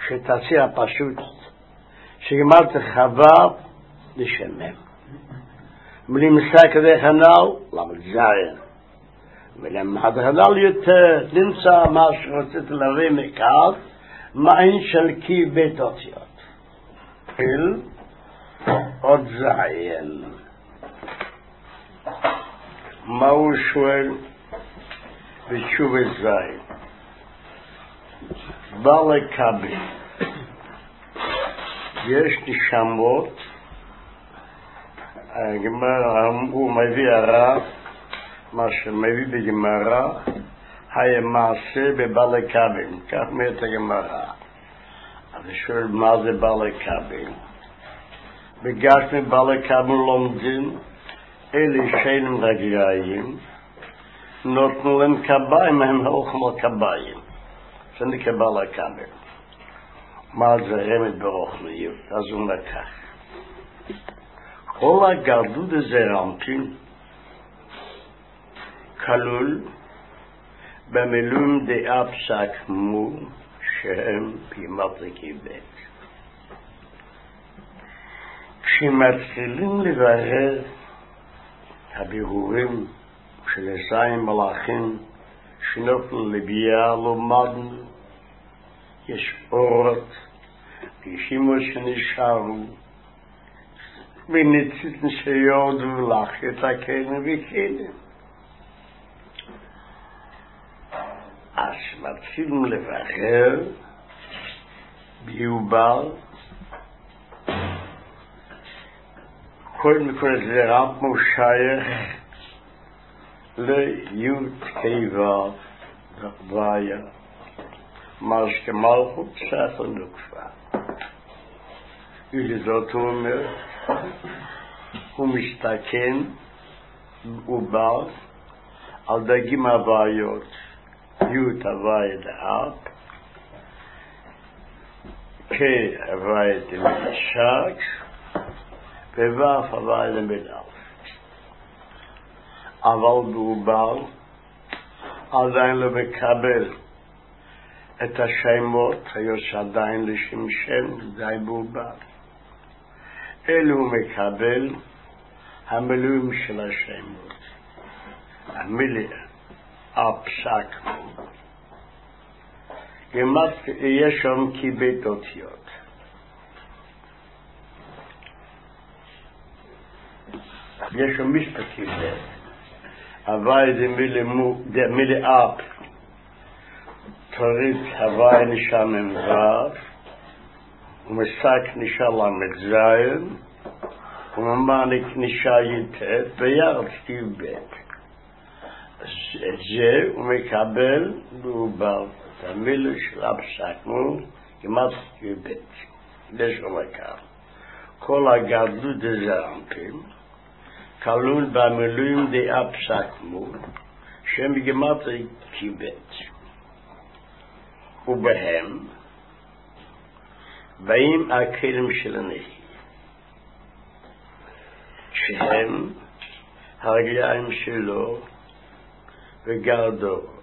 שתעשי הפשוט, שגמרת חווה לשמם. בלי משחק כזה חנל, למד זין. ולמד חנל יותר, למצוא מה שרוצית להביא מכך, מעין של קי בית אותיות. אל עוד זין. מה הוא שואל בתשובה זין? בא לקבל. יש נשמות, הוא מביא הרב, מה שמביא בגמרא, היה מעשה בבא לקבל, כך אומרת הגמרא. אז אני שואל מה זה בא לקבל? בגש מבא לקבל לומדים, אלה שאינם רגליים, נותנו להם קביים, הם הולכים על קביים. זה נקרא בא לקבל. מה זה רמת ברוחניות? אז הוא לקח. כל הגרדות הזה רמפין כלול במילום דעה פסק מו שהם גימטרייה ב'. כשמתחילים לברר הבירורים של עשרים מלאכים שנופלו לביאה לומדנו, יש אורות, ישימות שנשארו, ונציתן שיורדו לך את הכלים וכלים. אז מתחילים לברר ביובל, קודם כל זה רב מושייך ליוד קיבה דחביה, מרשק מלכות ספר נוקפה. ולזאת הוא אומר, הוא מסתכן, הוא בא על דגים הבעיות, יוד הוויה דאב, כהוויה דמשק, ובאף הוויה דמדאב. אבל בעובר עדיין לא מקבל את השמות, היו שעדיין לשם שם, די בעובר. אלו הוא מקבל המילואים של השמות. המילה, הפסק. יש שם כבית אותיות. יש שם משפטים בית. הוואי זה מילה אפ, תוריד הוואי נשאר ממזר, ומשק נשאר למד זין, וממעניק נשאר יתת, וירד כתיב בית. את זה הוא מקבל בעובר, את המילה של הפסקנו, כמעט כתיב בית. זה שהוא מקבל. כל הגדלות דזרמפים, כלול במילואים דעה פסקנו, שהם בגימטריה קיבט. ובהם באים הכלים של הנהי, שהם הרגליים שלו וגרדות.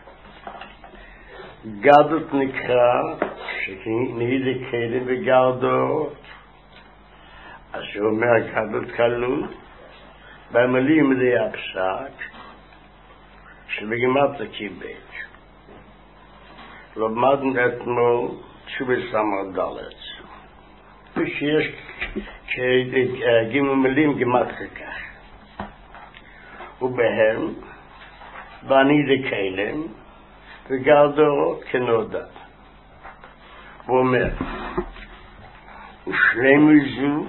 גרדות נקרא, שנהי זה כלים וגרדות, אז הוא אומר גרדות כלול, במילואים דעה פסק, שבגימטריה קיבט. למדנו אתמול תשובה סמר דלת. ושיש כגימו מילים גימטריה כך. ובהם בני דקלם וגרדות כנודע. הוא אומר, ושלם זו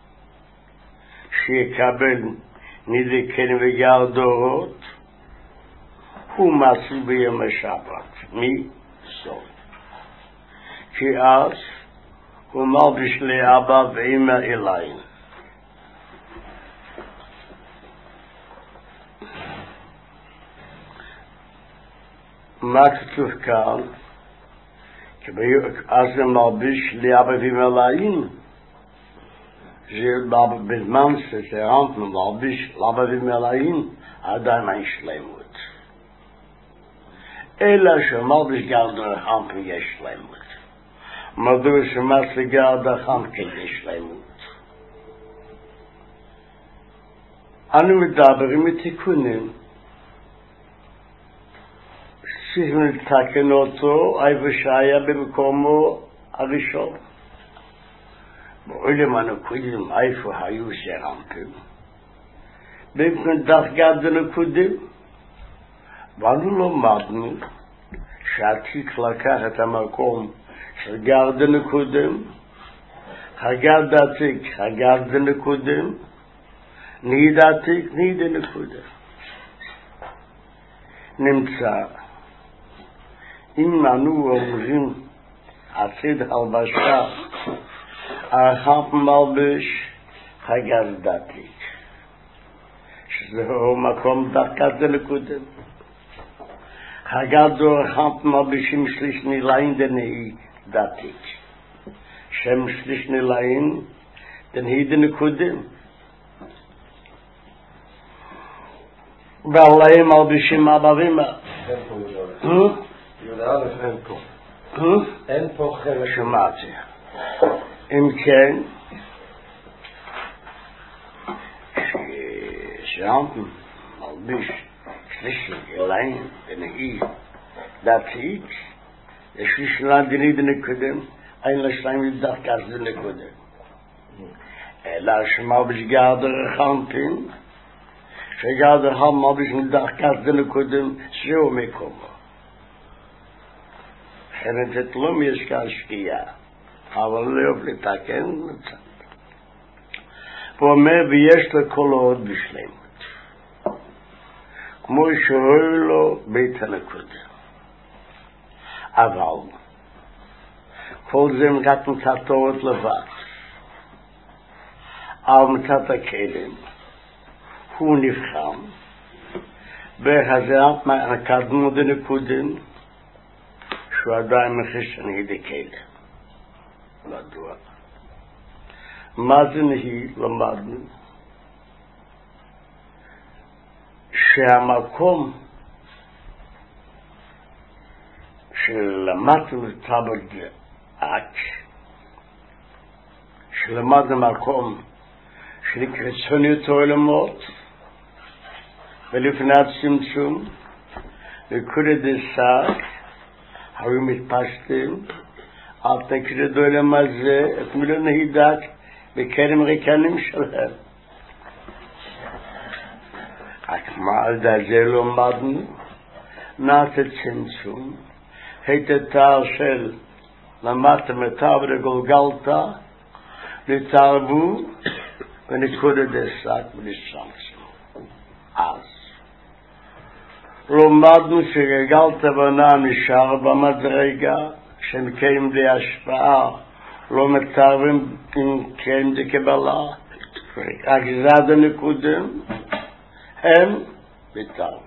שיקבל נידי כלם וגרדות הוא מעשי ביום השבת. מי? סוף. כי אז הוא מלביש לאבא ואמא אליי. מה כתוב כאן? אז הוא מלביש לאבא ואמא אליי. זה בזמן שסרנט מלביש לאבא ואמא אליי, עדיין אין שלמות. אלא שמלביש גרדות המפי יש שלמות. מדוע שמשיגה דחם כדי שלמות. אנו מדברים מתיקונים צריכים לתקן אותו איפה שהיה במקומו הראשון. בעולם הנקודים איפה היו שרמפים במקום דרגת הנקודים, ואנו לומדנו שעתיק לקח את המקום של גרד הנקודים, הגרד עתיק הגרד הנקודים, ניד עתיק ניד הנקודים. נמצא אם אנו אומרים עתיד הלבשה הרחב מלבש הגרד עתיק, שזהו מקום דרגת הנקודים. הגרד הרחב מלבשים שליש נילאים דנהי דתיק, שם שליש נילאים דנהי דנקודים, ועליהם מלבשים אברימה. יהודה א' אין פה. אין פה חלק. שמעתי. אם כן, שם מלביש שליש נילאים דנהי דתיק, יש לי דני דנקודם, אין לשלם לדרכת דנקודם. אלא שמלביש גרד רחמפין, שגרד רחם מלביש לדרכת דנקודם, זהו מקומו. חרדת לא מישקע שקיעה, אבל לא יוכל לתקן מצד. הוא אומר, ויש לכל עוד בשלמות. כמו שאוהב לו בית הנקודם. אבל כל זה רק מצד תורת לבד, על מצד הקדם הוא נבחן בהזרת הקדמו דנקודים שהוא עדיין מחשן ידי כלם. מדוע? מה זה נהי? למדנו שהמקום שלמדנו לטבל דעת, שלמדנו מקום שנקרא צוניות העולמות, ולפני הצמצום, וקורא דסק, היו מתפשטים, על תקרא דעולם הזה, את מיליון נהידק, בקרם ריקנים שלהם. רק מה על זה למדנו? נעשה צמצום, היתתר של למדת מטר ולגולגלת, לתרבו ונקודה דסק ולשלצו. אז למדנו שגלגלת בנה נשאר במדרגה, שמקיים די השפעה, לא מתרבים עם קיים די קבלה, רק זד הנקודים, הם בתרבו.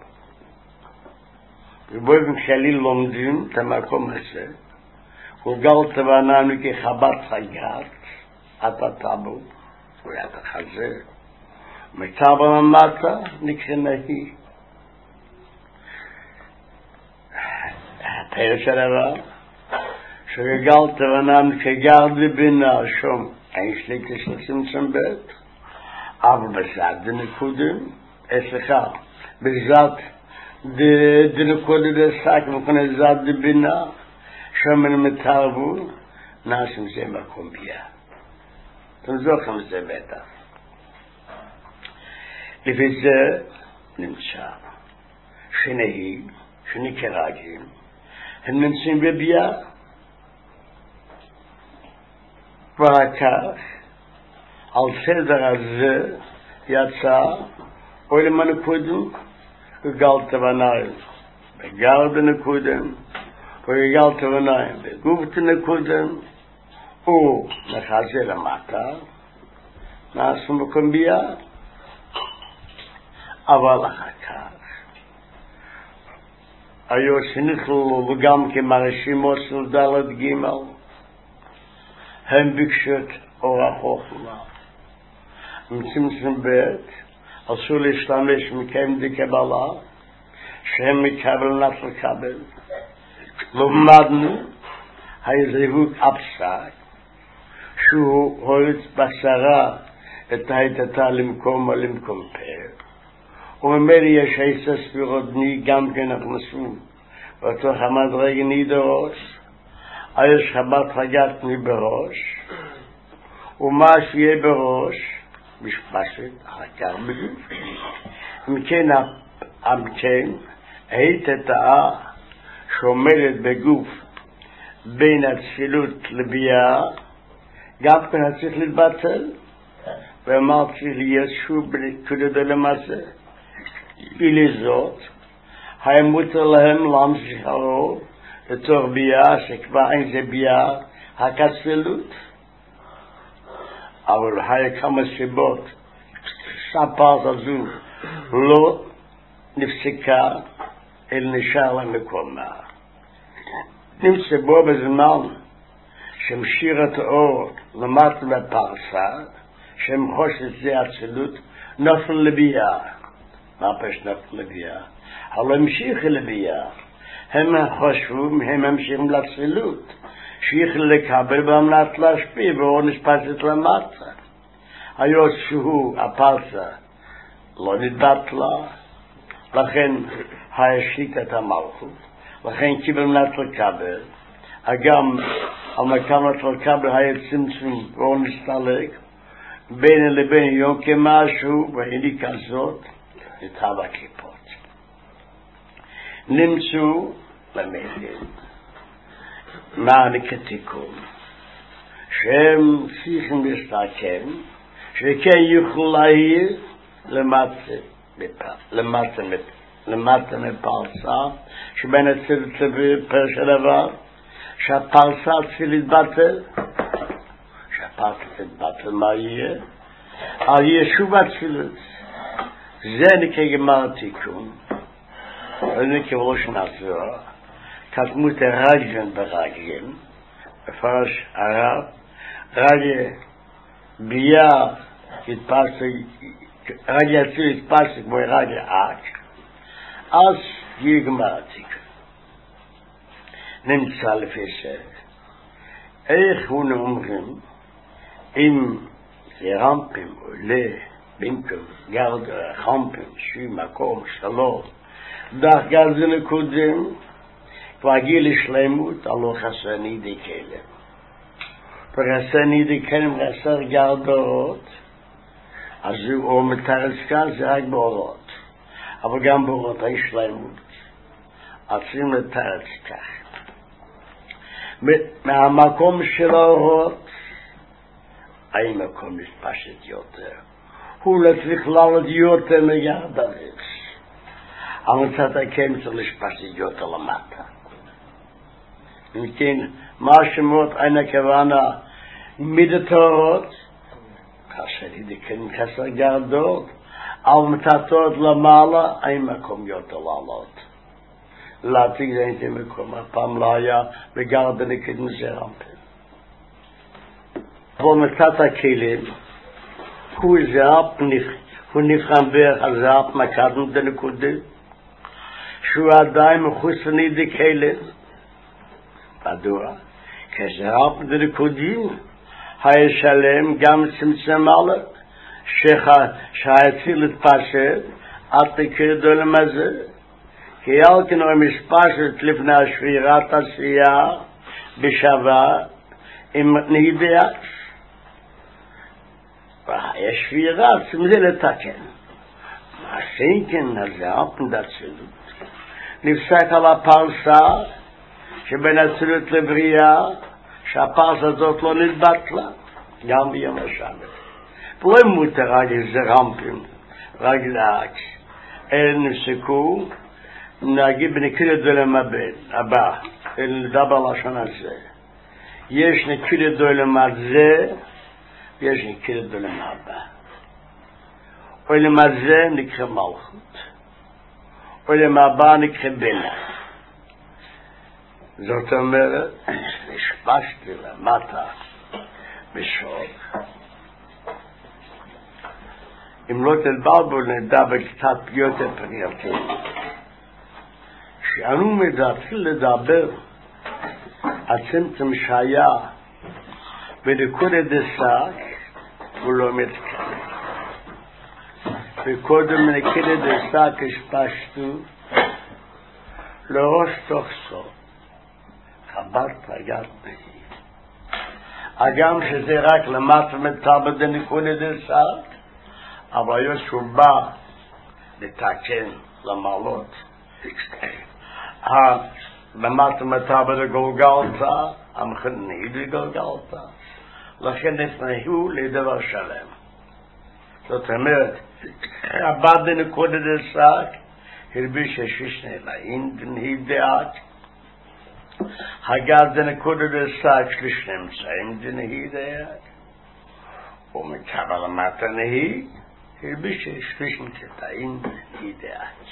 ובואו חליל לומדים את המקום הזה, וגלת ועננו כחבת חגת, אתה טבו, והיה תחזה, מצב הממתה נקרא נהי. הפרש הרב, שגלת ועננו כגרד לבינה שום, אין שליק לשלצים בית, אבל בזד דנקודים, סליחה, בזד דנקודה דסק וכונה זד דבינה, שמן מתרבו, נעשים זה מקום ביה. אתם זוכרים זה בטח. לפי זה נמצא שנהי, שנקרגים, הם נמצאים בביה, ורקח, על סדר הזה יצא, אוי למנקודם, וגלת וניים, בגרד נקודם, וגלת וניים, בגופת נקודם, ונחזה למטה, נעשו מקום ביה, אבל אחר כך, היו שנכלו וגם כמרשימות של דלת גימל, הם ביקשת אור החוכמה. מצמצם בית, עשו להשתמש מקיים די קבלה, שהם מקבל נס לקבל. למדנו, הזיווג הפסק, שהוא הולץ בשרה את ההתתה למקום או למקום פה, וממילא יש עשר ספירות ני גם כן הכנסו, ואותו חמד רגע ני דרוש, אז יש חבת חגת ני בראש, ומה שיהיה בראש, משפשת, אחר כך בגוף. אם כן, אם כן, ההתתה שעומדת בגוף בין התפילות לביאה, גם כן צריך להתבטל, ואמרתי להיות שוב בנקודה למעשה. ולזאת, היה מותר להם להמשיך הרוב לתוך ביאה, שכבר אין זה ביאה, הכתפילות. אבל היה כמה סיבות שהפרט הזו לא נפסקה, אלא נשאר למקומה. נמצא בו בזמן שמשיר את האור למטה בפרסה, שהם חושת זה הצילות, נופל לביאה. מה פשוט נופל לביאה? אבל המשיך לביאה. הם חושבים, הם ממשיכים לצילות. שיכול לקבל במנת להשפיע, והוא נשפטת למטה. היות שהוא, הפרסה, לא נתבטלה, לכן השליט את המלכות, לכן קיבל מנת לקבל, גם על מקום לקבל היה צמצום והוא נסתלק, בין לבין יום כמשהו, והנה כזאת, את הווה כיפות. נמצאו למדים, מה נקתיקום, שהם צריכים להסתכם, שכן יוכלו להעיר למטה מפרסה, שבין הצלת לפרש הדבר, שהפרסה צריך להתבטל, שהפרסה להתבטל מה יהיה? על ישוב הצלת. זה נקרא גמר התיקון, זה נקרא ראש נחזור, כתמות הרגלן ברגלן, בפרש הרב, רגל בייה התפסק, רגל יציר התפסק כמו רגל אק, אז יהיה גמר התיקון. נמצא לפי זה, איך הוא אומרים, אם זה רמפים עולה, במקום גרד רמפים, שוי מקום, שלום, דרך גרד זה נקודם, כבר גיל לשלמות, הלא חסר נידי כלם. וחסר נידי כלם חסר גרדות, אז הוא מתרץ כאן, זה רק באורות. אבל גם באורות יש שלמות. עצים לתרץ כך. מהמקום של האורות, אין מקום מתפשט יותר. הוא לא צריך לעלות יותר מגרדות. אבל מצאת הכן צריך לשפשט יותר למטה. אם כן, מה שמות אין הכוונה מידת האורות, כאשר ידכן חסר גרדות, אבל מצאתות למעלה, אין מקום יותר לעלות. לעתיק זה אין מקום, הפעם לא היה בגרדן לקדם זה רמפה. אבל מצאת הכלים, הוא זהב, הוא נחם בערך על זהב מקדם דנקודה, שהוא עדיין מחוץ לנידי כלים, מדוע? כשהרב דנקודים היה שלם גם צמצם עליו שהציל להתפשט עד לקרדו למזה כי על כנו משפשת לפני השבירת עשייה בשווה עם נהידעת והיה שבירה צמזה לתקן מה שכן הזהב דצילות נפסק על הפרסה שבין הצלות לבריאה, שהפרס הזאת לא נתבטלה, גם ביום השבת. ולא מותר רגל זה רמפים, רגל האק. אלה נפסקו, נגיד בנקודת דולם הבא, אלה נדבר לשון הזה. יש נקודת דולם הזה, ויש נקודת דולם הבא. עולם הזה נקרא מלכות. עולם הבא נקרא בינה. זאת אומרת, נשפשתי למטה בשוק. אם לא תלבלבו נדע בקצת יותר פנייתי. כשאנו מתחיל לדבר הצמצם שהיה בנקודת השק הוא לא מתקרב. וקודם נקודת השק השפשתו לראש תוך סוף. חב"ד פגעת בי. הגם שזה רק למטה מטבע דנקודת השק, אבל ישו בא לתקן למעלות. למטה מטבע דגולגלתה, המכנית דגולגלתה. לכן נפנהו לדבר שלם. זאת אומרת, הבא דנקודת השק, הרביש השישנה לעין דנהידעת, הגז דנקודת השק שליש נמצאים דנהידעת, ומקבל למטה נהי, הרביש השליש נמצאים דנהידעת.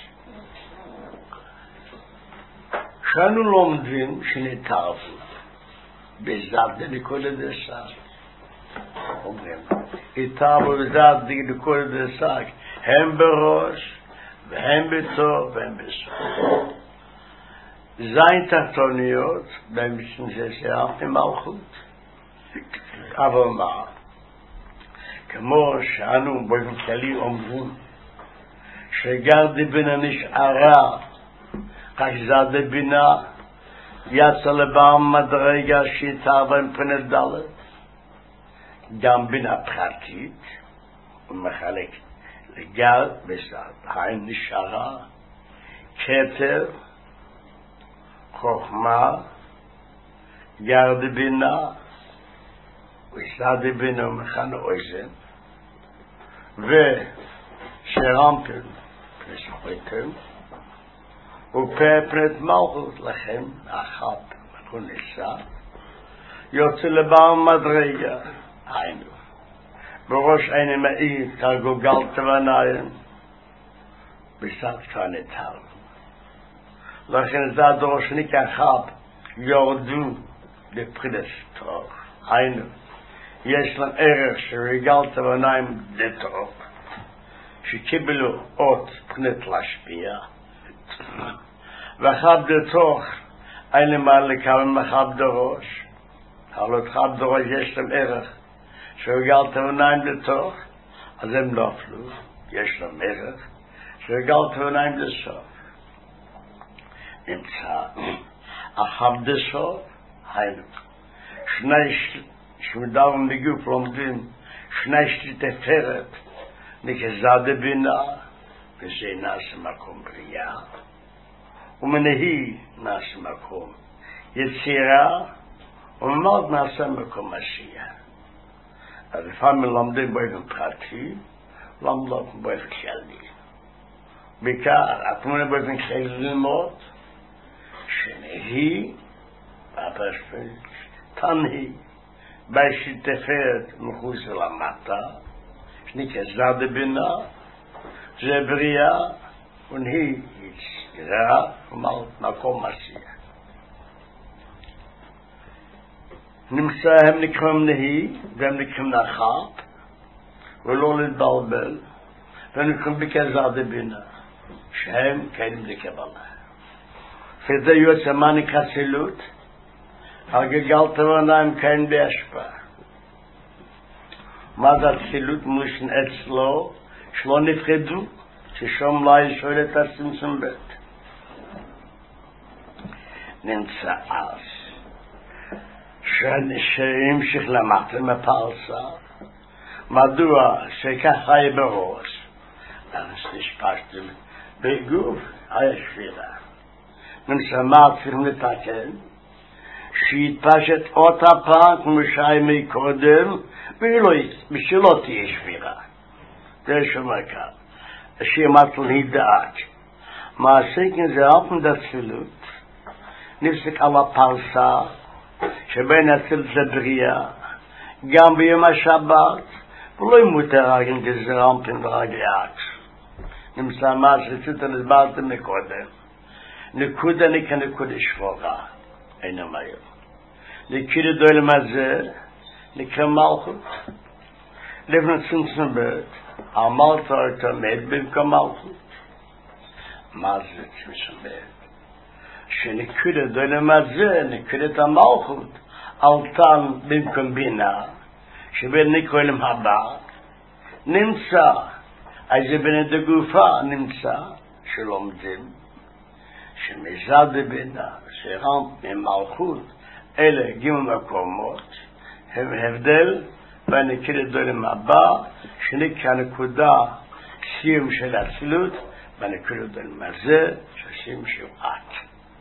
שאנו לומדים שנתערבו בזאת דנקודת השק. אומרים, התערבו בזאת דנקודת השק, הם בראש, והם בטוב והם בסוף. זין תחתוניות, במשום שסיימתי מלכות. אבל מה? כמו שאנו באופן כללי אומרים, שגר דבינה נשארה, רק זה דבינה, יצא לבעל מדרגה שהתערבה עם פני דלת, גם בינה פרטית, ומחלק לגל בסד, העין נשארה, כתר, חוכמה, גר דבינה, וסד דבינה ומכן אוזן, ושרמפן פנסחויתם, ופה פנת מלכות לכם, אחת מכונסה, יוצא לבעל מדרגה, היינו. בראש עיני מאיר כגוגל תבניים בסד כנתר. לכן זה הדור שניקחב יורדו לפרידס טוב. היינו, יש להם ערך שרגל תבניים לטוב, שקיבלו אות פנית להשפיע. וחב דתוך אין למה לקבל מחב דרוש. אבל חב דרוש יש להם ערך שרגל תבניים לתוך, אז הם נופלו, יש להם ערך, שרגל תבניים לסוף. נמצא, אחב דסוף, היינו, שני, שמדברים בגוף לומדים, שני שתפרת, נקזד דבינה, וזה נעשה מקום בריאה, ומנהי נעשה מקום יצירה, ומאוד נעשה מקום עשייה. אז לפעמים לומדים באופן פרטי, לומדים באופן כללי. בעיקר, התמונה באופן כללי ללמוד, שנהי, תנהי, באישי תפרת מחוץ למטה, שנקרא זד בינה, זה בריאה, ונהי יצירה, ומקום עשייה. נמצא הם נקראים נהי, והם נקראים נחת, ולא להתבלבל, והם נקראים בכזד בינה, שהם קיימים לקבלה. וזה יוצא מה נקרא צילות, הגגל תבניים קיימים בהשפעה. מה זה הצילות מושן אצלו, שלא נפחדו, ששום לא ישאול את הצמצום בית. נמצא אז. שהמשיך למטה מפרסה, מדוע שכך היה בראש, אז נשפשתם בגוף, היה שבירה. נמצא מה צריכים לתקן, שהתפשט אותה פעם כמו שהיה מקודם, ושלא תהיה שבירה. זה שומע כאן. שאמרת להידעת. מעשה כן זה אופן דצילות, נפסק על הפרסה, שבין הצילות לבריאה, גם ביום השבת, ולא מותר רגל גזרמפן ורגליאט. נמצא מה שרצית לסברתם מקודם. נקודה נקרא נקודה שבורה, אינו מהר. נקודה דולם הזה, נקרא מלכות. לבנות צמצום בית, אמרת אותו מת במקום מלכות. מה זה צמצום בית? שנקודה דולמה זה, נקודת המלכות, עלתן במקום בינה, שבין נקולים הבא, נמצא, אז זה בין דגופה נמצא, שלומדים, שמזד בבינה, שרם ממלכות, אלה גימל מקומות, הם הבדל בין נקודת דולמה הבא, שנקרא נקודה סיום של הצלות, בנקודת דולמה זה, שסיום של את.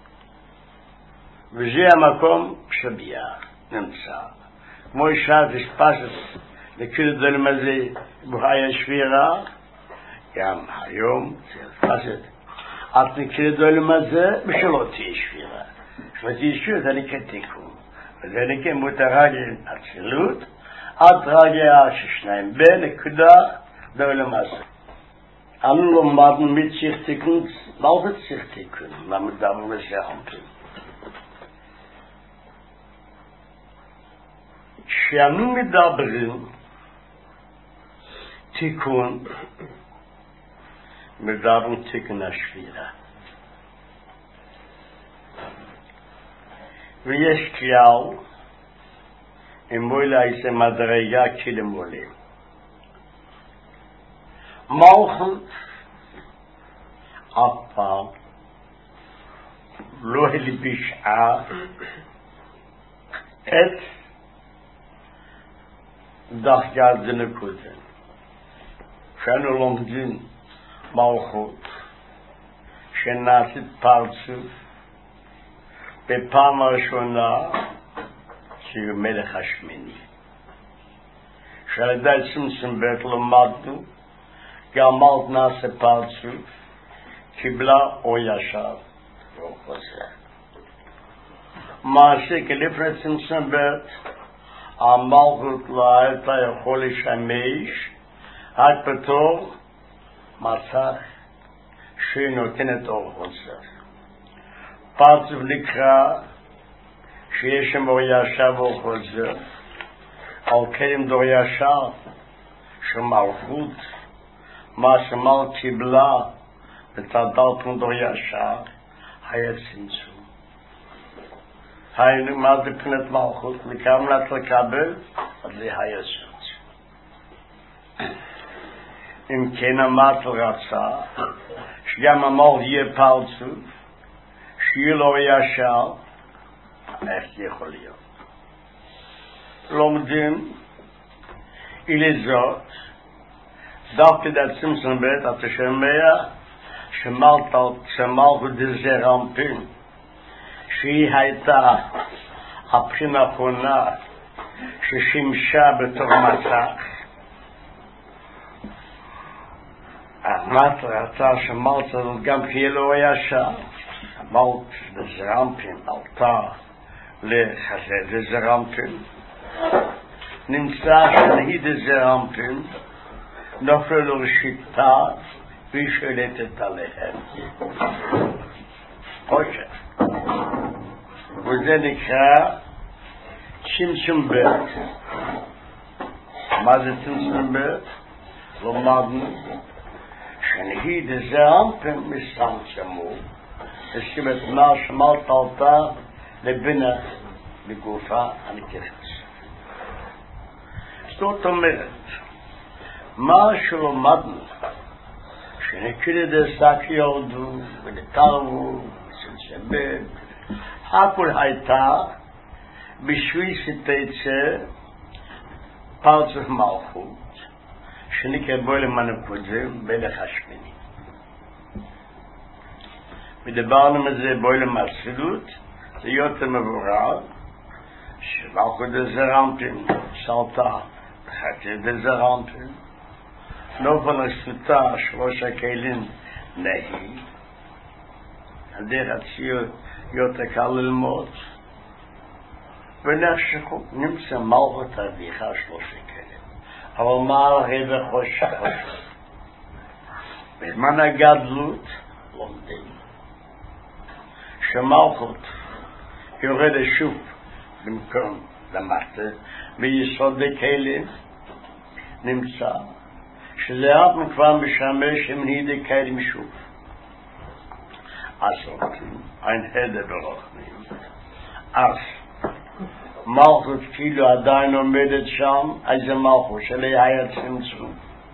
וזה המקום שבייה נמצא. כמו שעת הספסת נקודת דולמה זה בהיה שבירה, גם היום זה הספסת. את נקודת דולמה זה בשלא תהיה שבירה. שלא תהיה שבירה זה נקרא תיקון. וזה נקרא מות הרגל הצלות, עד רגל ששניים בנקודה דולמה זה. אנו לומדנו מצריך תיקון, לא בצריך תיקון, מה מדבר בזה המפים. כשאנו מדברים תיקון, מדברים תיקון השבירה. ויש כלל, אם מולה איזה מדרגה כלמולים. מלכות אף פעם לא הלבישה את דרגת דנקודה. שאנו לומדים מלכות שנעשית פרצוף בפעם הראשונה שהוא מלך השמיני. שעל ידי צמצום בית למדנו גמרת נעשה פרצוף, קיבלה או ישר, או חוזר. מעשה כלפני צמצום בית, המלכות לא הייתה יכול לשמש, רק בתור מסך שנותנת אור חוזר. פרצוף נקרא שיש שם אור ישר ואור חוזר, על כן דור ישר של מלכות, מה שמל קיבלה בתעדת דור ישר היה צמצום. היינו מה זה פנת מלכות, מקמלת לקבל, אז זה היה צמצום. אם כן המטל רצה, שגם המל יהיה פרצוף, שיהיה לו ישר, איך יכול להיות? לומדים, אלי זאת, דווקא דצמצום בית, אתה שומע, שמלכות דזר אנפין, שהיא הייתה הבחינה האחרונה ששימשה בתור מסך. המטרה שמלכות גם כי לא ישר, מלכות דזר אנפין עלתה לחזה דזר אנפין, נמצא שהיא דזר אנפין, נופל לו שיטה והיא שולטת עליהם. חושב. וזה נקרא צמצום בית. מה זה צמצום בית? לומדנו שנהי דזרמפן מסמצמו, זאת מה שמלת עלתה לבינה לגופה הנקרס. זאת אומרת, מה שלומדנו, שנקרא דסק יורדו ודקרבו וצמצמת, הכל הייתה בשביל שתצא פרצוף מלכות, שנקרא בו למנקודים בלך השמיני. ודברנו מזה בו למסלות, זה יותר מבורר, שמלכות דזרנטים סלטה, חצי דזרנטים, נופל הסוטה שלוש הכלים נהי, הדרך הציור יותר קל ללמוד, ונחשכו, נמצא מלכות הרוויחה שלוש הכלים. אבל מה הרי וחוש חוש? בזמן הגדלות לומדים, שמלכות יורדת שוב במקום למטה, מיסוד הכלים נמצא, שזה עד כבר משמש עם נהידי כלים שוב. עשוקים, ein Hede ברוחמים. אז מלכות כאילו עדיין עומדת שם, איזה מלכות שלי היה צמצום.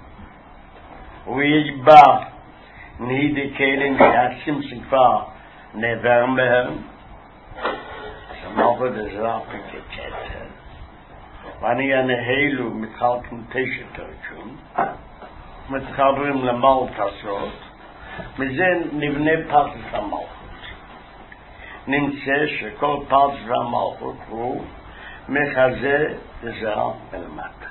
ויש בה נהידי כלים שהצמצום כבר נעבר מהם, אז מלכות עזרה פקקטר. ואני הנהלו מתחלקים תשע תרצ'ון, מתחברים למלכסות, מזה נבנה פרטס המלכות. נמצא שכל פרטס המלכות הוא מחזה לזרע מלמטה.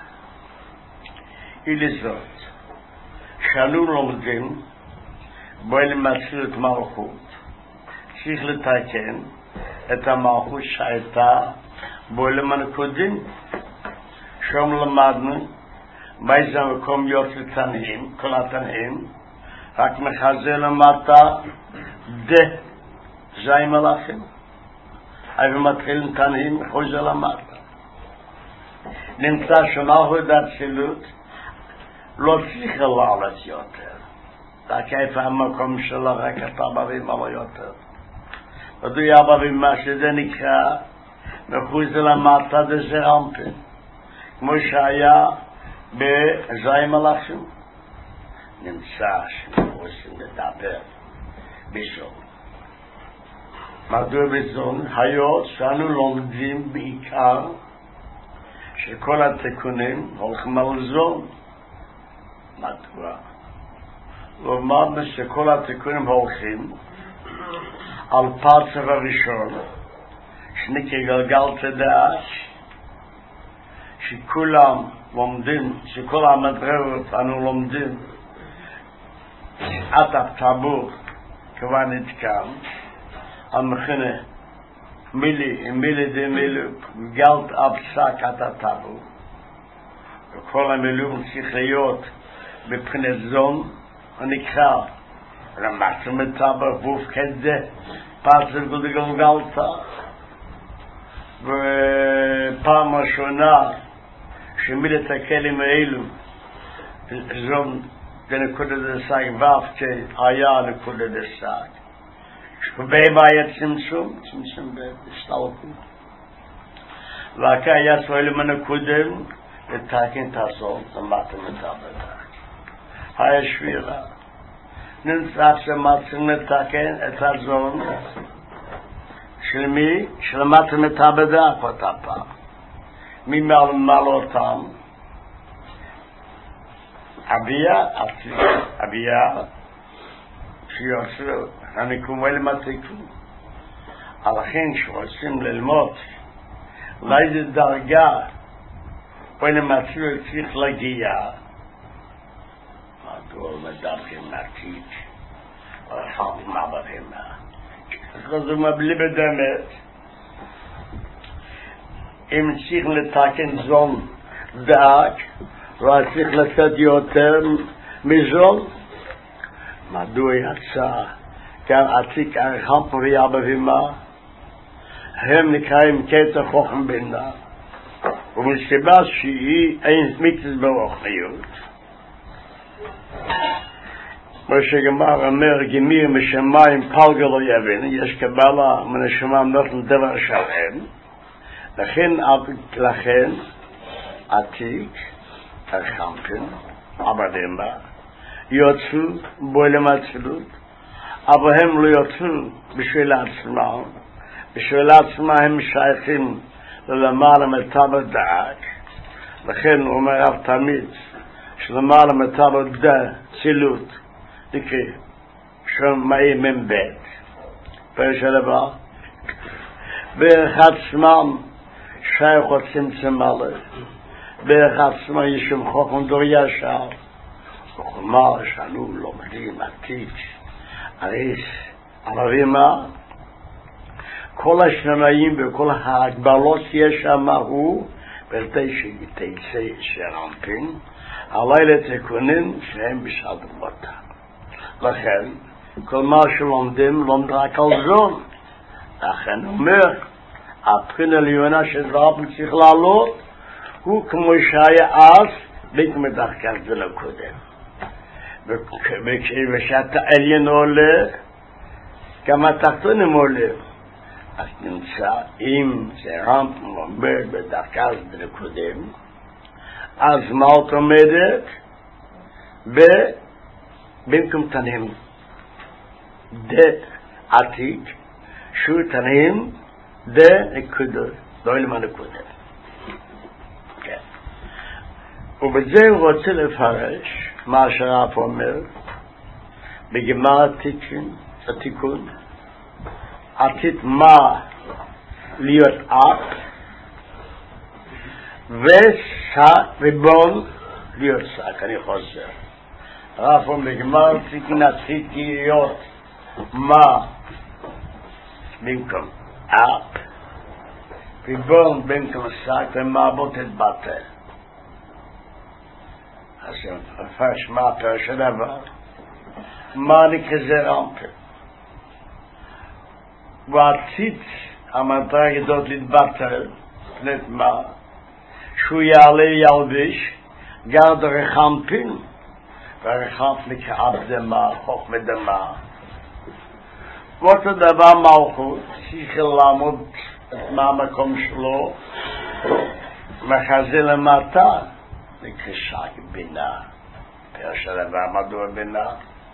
ולזאת, שאנו לומדים בו למצוא את מלכות, צריך לתקן את המלכות שהייתה בו למנקודים. שם למדנו באיזה מקום יוצא תנאים, כל התנאים, רק מחזה למטה דה זי מלאכים. אבל מתחילים תנאים חוזר למטה. נמצא שמלכות האצילות לא צריכה לעלות יותר. רק איפה המקום שלה, רק אתה בבים עלה יותר. ודוי הבבים מה שזה נקרא מחוזר למטה דזה רמפין. כמו שהיה בזי מלאכים. נמצא שרוצים לדבר בזון. מדוע בזון? היות שאנו לומדים בעיקר שכל התיקונים הולכים על זון. מדוע? לומדנו שכל התיקונים הולכים על פרצה הראשון, שנקרא גלגל תדעש, שכולם לומדים, שכל המדררות אנו לומדים, עד הטבור כבר נתקם, המכנה מילי, מילי דה מילי, גלת אבסק עד הטבור. וכל המילום צריך להיות בבחינת זון, ונקרא, למטה מטבר, ווף כזה, פרצה גלגלתה, ופעם ראשונה, שמיל את הכלים האלו, זון דנקודה דסק, ואף שהיה נקודה דסק. שבהם היה צמצום, צמצום בסטלקות. וכי היה סוהל מנקודם, לתקן את הסול, למטה מטבדה. היה שבירה. נמצא שמצאים לתקן את הזון, של מי? של למטה מטבדה, אותה פעם. מי מעל אותם? אביה, אביה, שיוצא, אני כמו למתיקון. לכן שרוצים ללמוד, לאיזה דרגה, פה למצוא צריך להגיע, מדוע מדברים נתיד, ורחבים מעברים מה. כזו מבלי בדמת, אם צריך לתקן זון דאג, לא צריך לתת יותר מזון. מדוע יצא כאן עתיק ערכם פוריה בבימה? הם נקראים קטע חוכם בינה, ומסיבה שהיא אין מיתס ברוחניות. מה שגמר אומר גמיר משמיים פלגה לא יבין, יש קבלה מן השמיים נותן דבר שלם, לכן, לכן עתיק הרחמפין, עבדים בה, יוצאו בועלם האצילות, אבל הם לא יוצאו בשביל עצמם, בשביל עצמם הם שייכים ללמעלה מטבע דעת, לכן הוא אומר אף תמיד, שלמעלה מטבע דעת, צילות, נקרא, שמאי מבית, פרש הדבר, בערך עצמם, שייך צמצם עליו, בערך עצמם ישום חוכם דור ישר, וכלומר שאנו לומדים עתיד, הרי ערבים מה? כל השניים וכל ההגבלות יש שם הוא, בכדי שתצא שרמפין, הלילה תיקונים שהם בשעדים אותה. לכן, כל מה שלומדים, לומד רק על זון. לכן אומר, הבחינה עליונה שזרפן צריך לעלות, הוא כמו שהיה אז, בית מדחקר זה לא קודם. וכשאתה עליין עולה, גם התחתונים עולה. אז נמצא, אם זה רמפ עומד בדרכה בנקודם, אז מלט עומדת במקום תנאים דעתיק, שהוא תנאים דנקודות, לא אלמה נקודם. כן. ובזה הוא רוצה לפרש מה שהרב אומר בגמר התיקון, עתיד מה להיות אף ובון להיות שק. אני חוזר, הרב אומר בגמר התיקון עתיד להיות מה במקום אף ובון במקום שק ומה בוא תתבטל. אז מפרש מה פרש הדבר, מה נקרא רמפה, ועתיד המטרה גדות להתבטל לתמה, שהוא יעלה ילביש גרד רחמפין, והרחמפ נקרא דמה, חוכמה דמה. ואותו דבר מלכות, צריך לעמוד את מה המקום שלו, מחזה למטה, נקרא שק בינה. פרש הדבר מדוע בינה?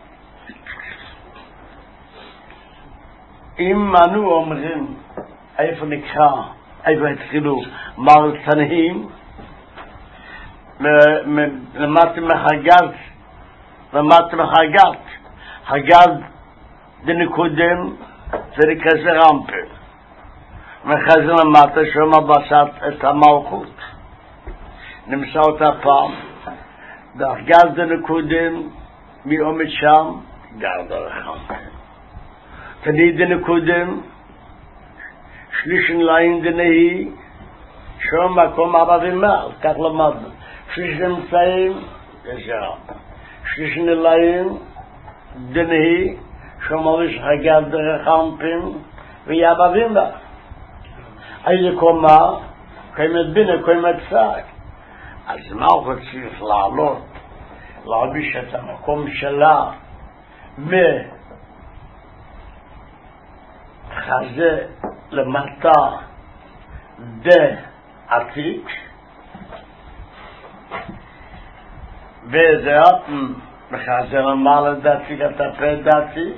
אם אנו אומרים איפה נקרא, איפה התחילו מל תנאים, למטה מחגת, למטה מחגת, הגת דנקודם זה נקרא רמפה, מחזה למטה שמה בסת את המלכות. נמצא אותה פעם, דרגת דנקודם מי עומד שם? גרד הרחמפה. תני דנקודם שלישן ליין דנהי שום מקום אבא ומל, כך למדנו. שלישן נמצאים זה רמפה. שלישן ליין דנהי שום הולש הגד דרחמפין ויאבא ומל. איזה קומה? קיימת בינה, קיימת שק. אז מה הוא צריך לעלות, להביש את המקום שלה מחזה למטה דעתיק, וזה מחזה למעלה דעתיק, התפה דעתיק,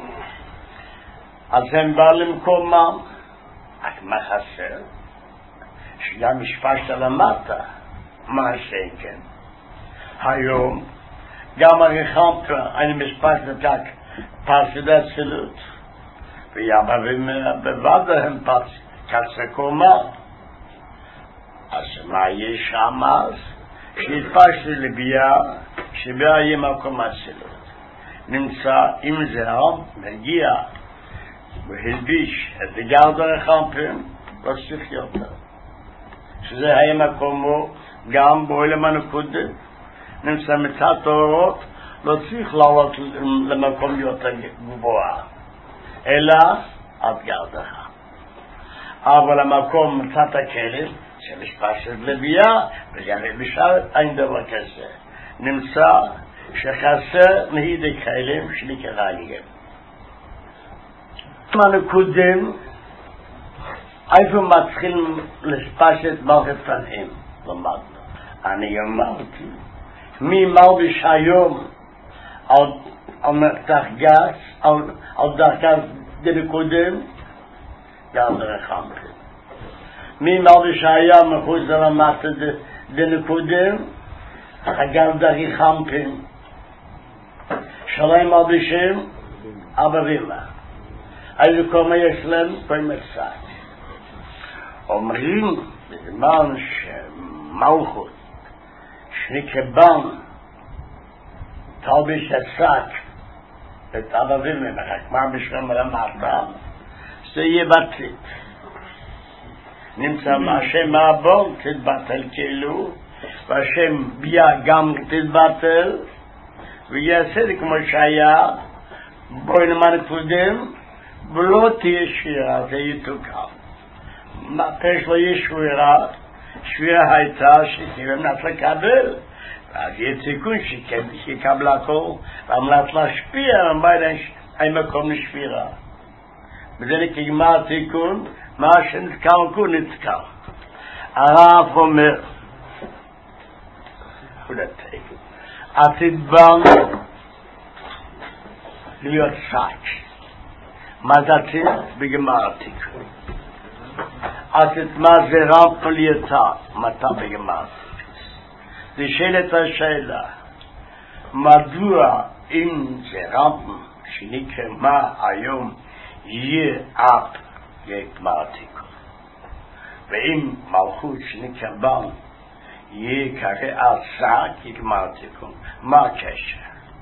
אז הם בא למקומם. אז מה חסר? שגם משפשת למטה. מה שכן? היום גם הרחמפה אני משפשת רק פרסד אצילות, ויאבא ובבדה הם פרס קצה קומה. אז מה יש שם אז? שנתפשת לביאה שביאה יהיה מקום אצילות. נמצא אם זה רם מגיע והלביש את גרד הרחמפה, לא צריך יותר, שזה היה מקומו גם בועלם הנקודה. נמצא מצד האורות, לא צריך לעלות למקום יותר גבוה, אלא עד גרדך. אבל המקום מצד הכלב, שמשפשת לביאה, וגם בשאר אין דבר כזה. נמצא שחסר נהידי כאלם שנקרא ליהם. הנקודם, איפה מתחילים לשפשת מלכת פנים? למדנו. אני אמרתי, מי מלביש היום על, על דרגת, על, על דרגת דנקודם? גרד הרחמפה. מי מלביש היום מחוץ למטה דנקודם? הגרד הרחמפה. שלהם מלבישים? אבא ואמא. איזה קומה יש להם? קומה שק. אומרים בזמן שמלכות שנקבן תלביש את שק את אבא ואמא, רק מה בשלם למטה, זה יהיה בטית. נמצא מהשם הבון תתבטל כאילו, והשם ביה גם תתבטל, ויעשה לי כמו שהיה בואי נמן קודם, ולא תהיה שבירה, זה יתוקן. מה פרש לא יהיה שבירה? שבירה הייתה שתירם נת לקבל, ואז יהיה תיקון שיקבל הכל, ועמלת להשפיע, אין מקום לשבירה. וזה נקגמר תיקון, מה שנתקלקו נתקל. הרב אומר, עתיד בנו להיות שק. מה זה עתיד? בגמר התיקון. עתיד מה זה רב פלייתה, מתי בגמר התיקון. זה שאלת השאלה, מדוע אם זה רב שנקרא היום יהיה אב גמר התיקון, ואם מלכות שנקרא בנו יהיה כרי עשה כגמר התיקון, מה הקשר?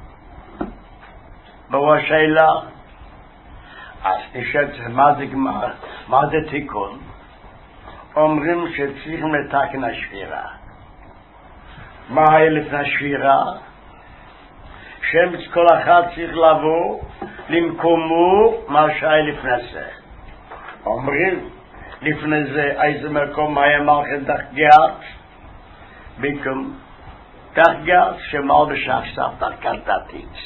בואו השאלה, אז נשאלת מה זה גמר, מה זה תיקון? אומרים שצריכים לתקן השבירה. מה היה לפני השבירה? שם כל אחד צריך לבוא למקומו מה שהיה לפני זה. אומרים לפני זה איזה מקום היה מלכת דרגת, במקום דרגת שמל בשחסף דרגת דתית.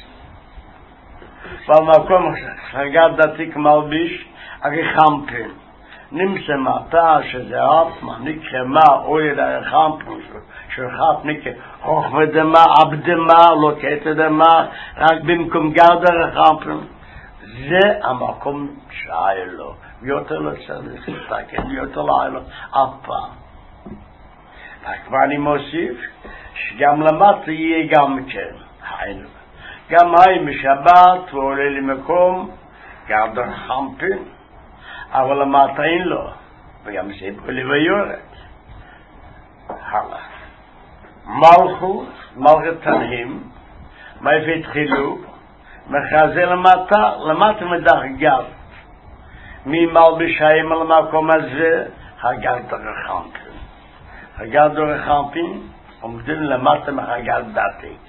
במקום דרגת דתית מלביש הרחמפין. נמצא מטה שזה אף מה נקרא מה אוהל הרחמפין שרחת נקרא חוכמה דמה, עבדמה, לא קטע דמה, רק במקום גרד הרחמפין. זה המקום שהיה לו. ויותר לא צריך לתקן, ויותר לא היה לו אף פעם. רק מה אני מוסיף? שגם למטה יהיה גם כן. היינו. גם היי משבת ועולה למקום גרד הרחמפין. אבל למטה אין לו. וגם זה בולי ויורד. הלאה. מלכות, מלכת תנאים, מה התחילו? מחזה למטה, למטה מדרגת. מי מלביש האם על המקום הזה? הגרד הרחמפין. הגרד הרחמפין עומדים למטה מהגרד דתית.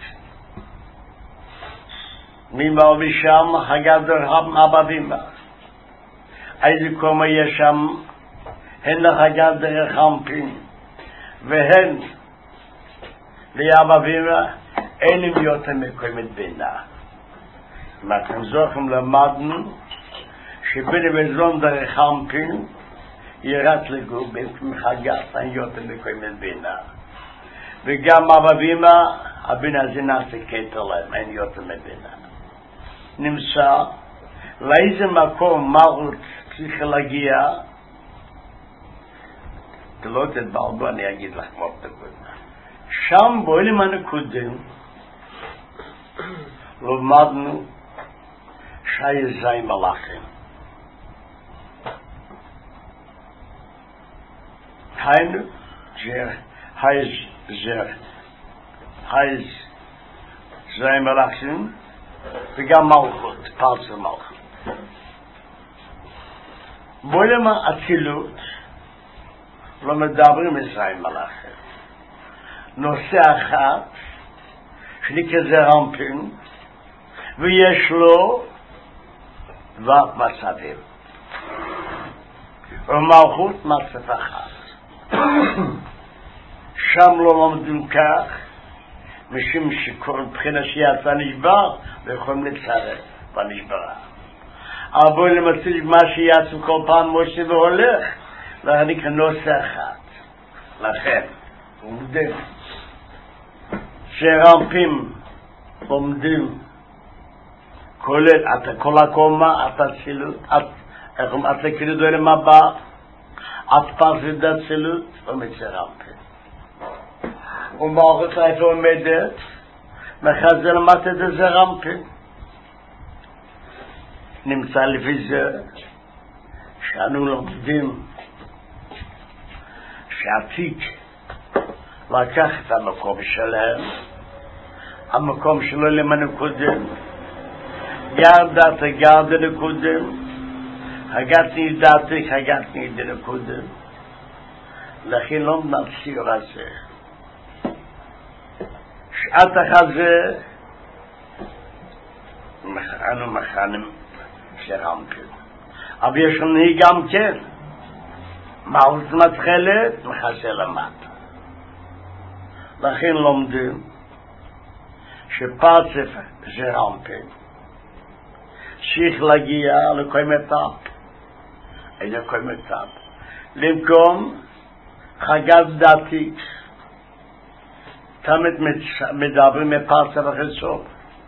מי מלביש שם? הגרד הרחמפין אבא איזה קומה יש שם? הן לחגד הרחמפין והן ליאבא ואמא אין אם יותר מקוימת בינה. אם אתם זוכרים למדנו שבין וזון דרחמפין ירד לגוב במחגד אין יותר מקוימת בינה, וגם אבא ואמא הבינה זה נעשה קטר להם, אין יותר מבינה. נמצא לאיזה מקום מלכות צריך להגיע, לא תתבלבו, אני אגיד לך כמו תקוד. שם בועלים הנקודים למדנו שהיה זי מלאכים. היינו היה זי מלאכים וגם מלכות, פרצה מלכות. בועלים האצילות לא מדברים מזי מלאכים. נושא אחד שנקרא זרמפין ויש לו דבר מצבים ומלכות מצב אחד. שם לא לומדים כך משום שכל בחינה שיצא נשבר ויכולים לצרף בנשברה. אבל למצליב מה שיעשו כל פעם משה והולך להניק נושא אחד. לכן עומדים שרמפים עומדים כולל את כל הקומה, את הצילות, את לכאילו דוירים הבא, את פרסית הצילות ומצרמפים. ומערכת איפה עומדת מחזר למטה זה רמפים. נמצא לפי זה שאנו לומדים שעתיק לקח את המקום שלהם, המקום שלו למנקודם, גרדת גרד נקודם, הגת נידתק הגת ניד נקודם. לכן לא נפסיר הזה שעת החזה אנו מכנים שרמפים, אבל יש לנו גם כן מעוז מתחלת מחסה למטה. לכן לומדים שפרצף זה רמפים צריך להגיע לקוים את איזה כל מצב. למקום חגת דתית, תמיד מדברים מפרסה וחסור.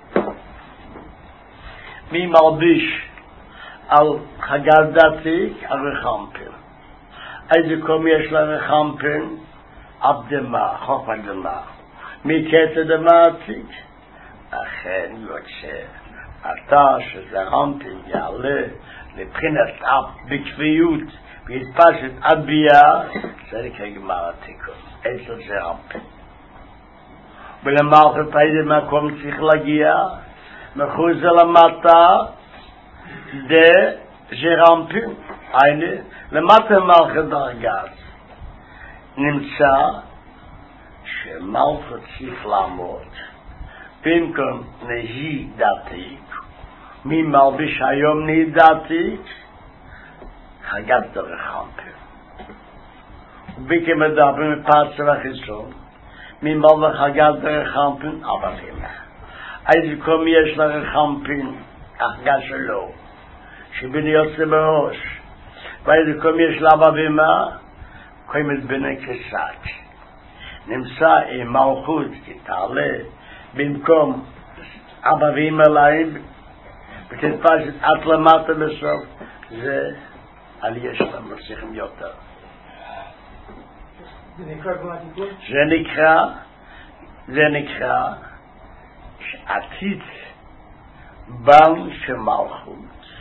מי מלביש על חגת דתית? על רחמפין. איזה קום יש לה רחמפין? אבדמה, חוף אדמה. מי קטע דמה עתיק? אכן יוצא. אתה שזה רמפין יעלה לבחינת אב בקביעות והתפשט עד בייה, זה נקרא גמר התיקון. אצל זה רמפין. ולמערכת איזה מקום צריך להגיע, מחוץ למטה, זה רמפין. הנה, למטה מערכת דרגת. נמצא שמלכות צריך לעמוד במקום נהי דתית. מי מלביש היום נהי דתית? חגת דרחמפין. ובכי מדברים מפרסה וחיסון, מי מלביש חגת דרחמפין? אבא ואמא. איזה קום יש לרחמפין? החגה שלו, שבני יוצא בראש. ואיזה קום יש לאבא ואמא? קוימת בני כסת. נמצא עם מלכות כתעלה במקום אבא ואמא להם ותתפשט עד למטה בסוף. זה על יש להם מצליחים יותר. זה נקרא גמר התיקון? זה נקרא זה נקרא שעתיד בן של מלכות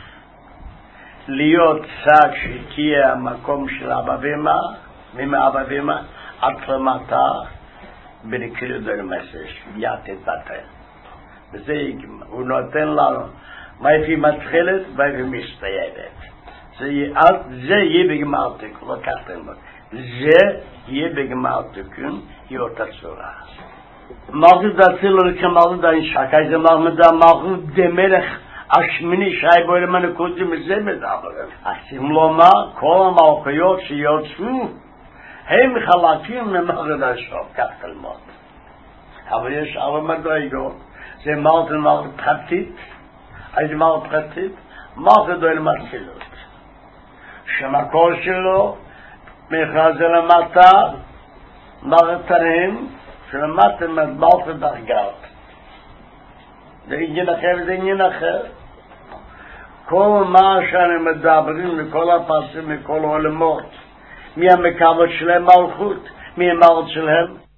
להיות צד שהגיע המקום של אבא ואמא ממאבא ואמא עד למטה בנקרא דרמסש יתת בטל. וזה הוא נותן לנו מאיפה מתחילת ואיפה מסתיימת. זה יהיה בגמר תיקון, לא כתן לו. זה יהיה בגמר תיקון, היא אותה צורה. מלכות דתילו לכמלכות דאינשקה, זה מלכות דמלך השמיני שי בו למנקודים וזה מדברים. עושים לומר, כל המלכויות שיוצאו הם חלקים ממלכות השוב, כך תלמוד. אבל יש הרבה מדרגות. זה מלכות מלכות פרטית, איזה מלכות פרטית? מלכות דוי למתחילות. שמקור שלו מכרז למטה, מלכות תרהם, שלמטה מלכות דרגת. זה עניין אחר וזה עניין אחר. כל מה שאני מדברים מכל הפסים, מכל העולמות, מי המקוות שלהם מלכות, מי המלכות שלהם